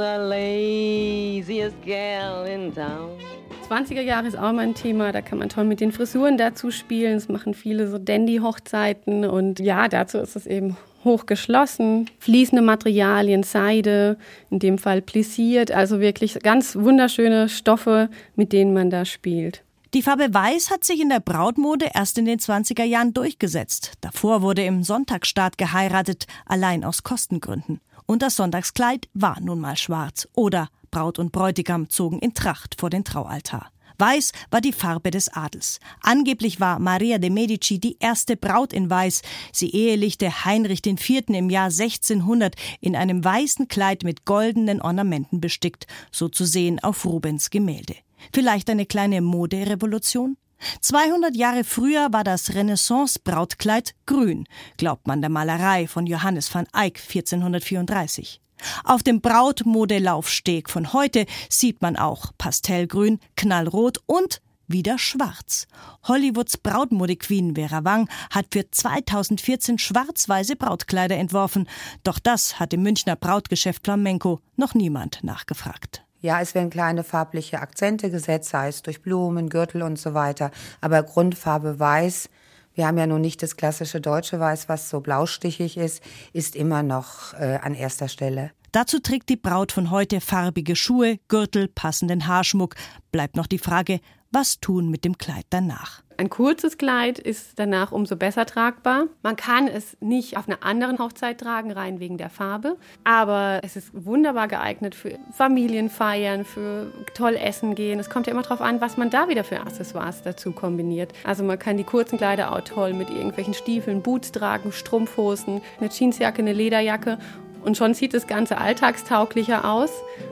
the laziest gal in town. zwanziger Jahre ist auch mal ein Thema, da kann man toll mit den Frisuren dazu spielen. Es machen viele so Dandy-Hochzeiten und ja, dazu ist es eben hochgeschlossen. Fließende Materialien, Seide, in dem Fall plissiert, also wirklich ganz wunderschöne Stoffe, mit denen man da spielt. Die Farbe Weiß hat sich in der Brautmode erst in den zwanziger Jahren durchgesetzt. Davor wurde im Sonntagsstaat geheiratet, allein aus Kostengründen. Und das Sonntagskleid war nun mal schwarz. Oder Braut und Bräutigam zogen in Tracht vor den Traualtar. Weiß war die Farbe des Adels. Angeblich war Maria de Medici die erste Braut in Weiß. Sie ehelichte Heinrich der Vierte im Jahr sechzehnhundert in einem weißen Kleid mit goldenen Ornamenten bestickt, so zu sehen auf Rubens Gemälde. Vielleicht eine kleine Moderevolution? zweihundert Jahre früher war das Renaissance-Brautkleid grün, glaubt man der Malerei von Johannes van Eyck vierzehnhundertvierunddreißig. Auf dem Brautmodelaufsteg von heute sieht man auch Pastellgrün, Knallrot und wieder schwarz. Hollywoods Brautmodequeen Vera Wang hat für zweitausendvierzehn schwarz-weiße Brautkleider entworfen. Doch das hat im Münchner Brautgeschäft Flamenco noch niemand nachgefragt. Ja, es werden kleine farbliche Akzente gesetzt, sei es durch Blumen, Gürtel und so weiter. Aber Grundfarbe Weiß, wir haben ja nun nicht das klassische deutsche Weiß, was so blaustichig ist, ist immer noch äh, an erster Stelle. Dazu trägt die Braut von heute farbige Schuhe, Gürtel, passenden Haarschmuck. Bleibt noch die Frage, was tun mit dem Kleid danach? Ein kurzes Kleid ist danach umso besser tragbar. Man kann es nicht auf einer anderen Hochzeit tragen, rein wegen der Farbe. Aber es ist wunderbar geeignet für Familienfeiern, für toll essen gehen. Es kommt ja immer darauf an, was man da wieder für Accessoires dazu kombiniert. Also man kann die kurzen Kleider auch toll mit irgendwelchen Stiefeln, Boots tragen, Strumpfhosen, eine Jeansjacke, eine Lederjacke. Und schon sieht das Ganze alltagstauglicher aus.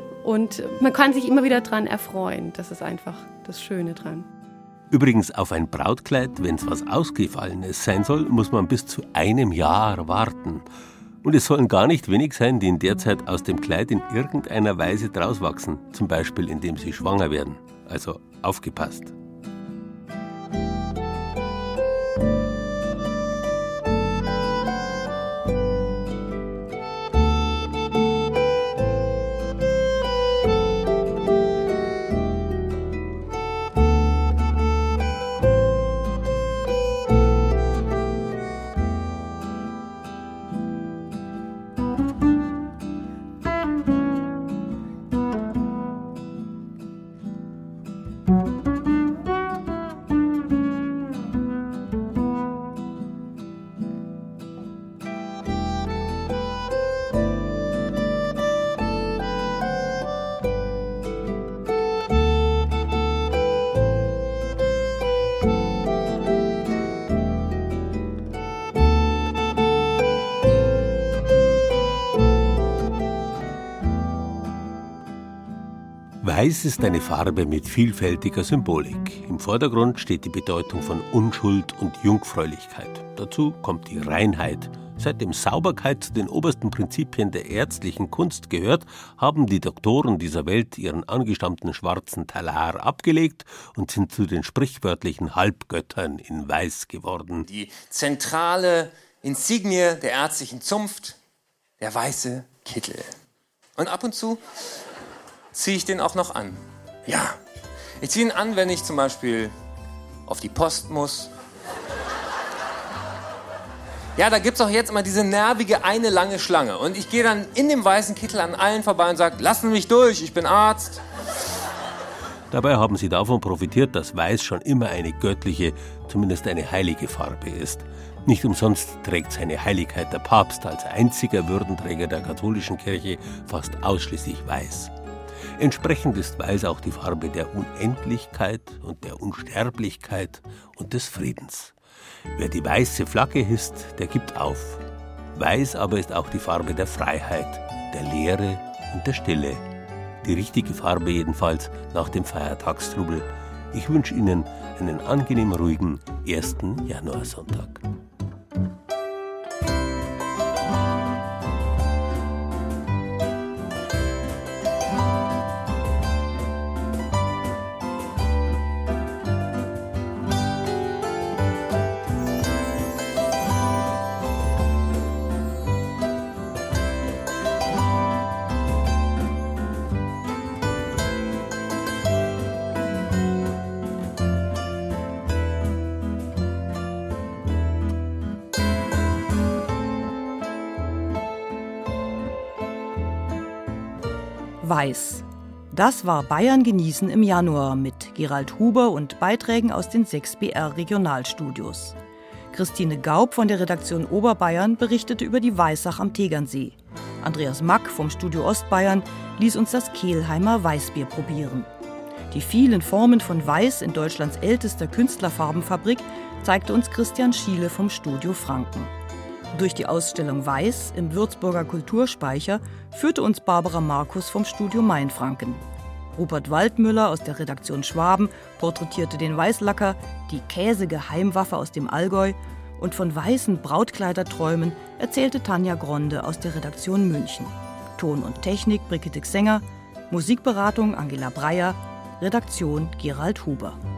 Und man kann sich immer wieder dran erfreuen. Das ist einfach das Schöne dran. Übrigens, auf ein Brautkleid, wenn es was Ausgefallenes sein soll, muss man bis zu einem Jahr warten. Und es sollen gar nicht wenig sein, die in der Zeit aus dem Kleid in irgendeiner Weise draus wachsen. Zum Beispiel, indem sie schwanger werden. Also aufgepasst. Weiß ist eine Farbe mit vielfältiger Symbolik. Im Vordergrund steht die Bedeutung von Unschuld und Jungfräulichkeit. Dazu kommt die Reinheit. Seitdem Sauberkeit zu den obersten Prinzipien der ärztlichen Kunst gehört, haben die Doktoren dieser Welt ihren angestammten schwarzen Talar abgelegt und sind zu den sprichwörtlichen Halbgöttern in Weiß geworden. Die zentrale Insignie der ärztlichen Zunft, der weiße Kittel. Und ab und zu ziehe ich den auch noch an. Ja, ich ziehe ihn an, wenn ich zum Beispiel auf die Post muss. Ja, da gibt's auch jetzt immer diese nervige eine lange Schlange. Und ich gehe dann in dem weißen Kittel an allen vorbei und sage, lassen Sie mich durch, ich bin Arzt. Dabei haben sie davon profitiert, dass Weiß schon immer eine göttliche, zumindest eine heilige Farbe ist. Nicht umsonst trägt seine Heiligkeit der Papst als einziger Würdenträger der katholischen Kirche fast ausschließlich Weiß. Entsprechend ist Weiß auch die Farbe der Unendlichkeit und der Unsterblichkeit und des Friedens. Wer die weiße Flagge hisst, der gibt auf. Weiß aber ist auch die Farbe der Freiheit, der Leere und der Stille. Die richtige Farbe jedenfalls nach dem Feiertagstrubel. Ich wünsche Ihnen einen angenehm ruhigen ersten Januarsonntag. Weiß. Das war Bayern genießen im Januar mit Gerald Huber und Beiträgen aus den sechs B R-Regionalstudios. Christine Gaub von der Redaktion Oberbayern berichtete über die Weissach am Tegernsee. Andreas Mack vom Studio Ostbayern ließ uns das Kelheimer Weißbier probieren. Die vielen Formen von Weiß in Deutschlands ältester Künstlerfarbenfabrik zeigte uns Christian Schiele vom Studio Franken. Durch die Ausstellung Weiß im Würzburger Kulturspeicher führte uns Barbara Markus vom Studio Mainfranken. Rupert Waldmüller aus der Redaktion Schwaben porträtierte den Weißlacker, die Käsegeheimwaffe aus dem Allgäu, und von weißen Brautkleiderträumen erzählte Tanja Gronde aus der Redaktion München. Ton und Technik Brigitte Xenger, Musikberatung Angela Breyer, Redaktion Gerald Huber.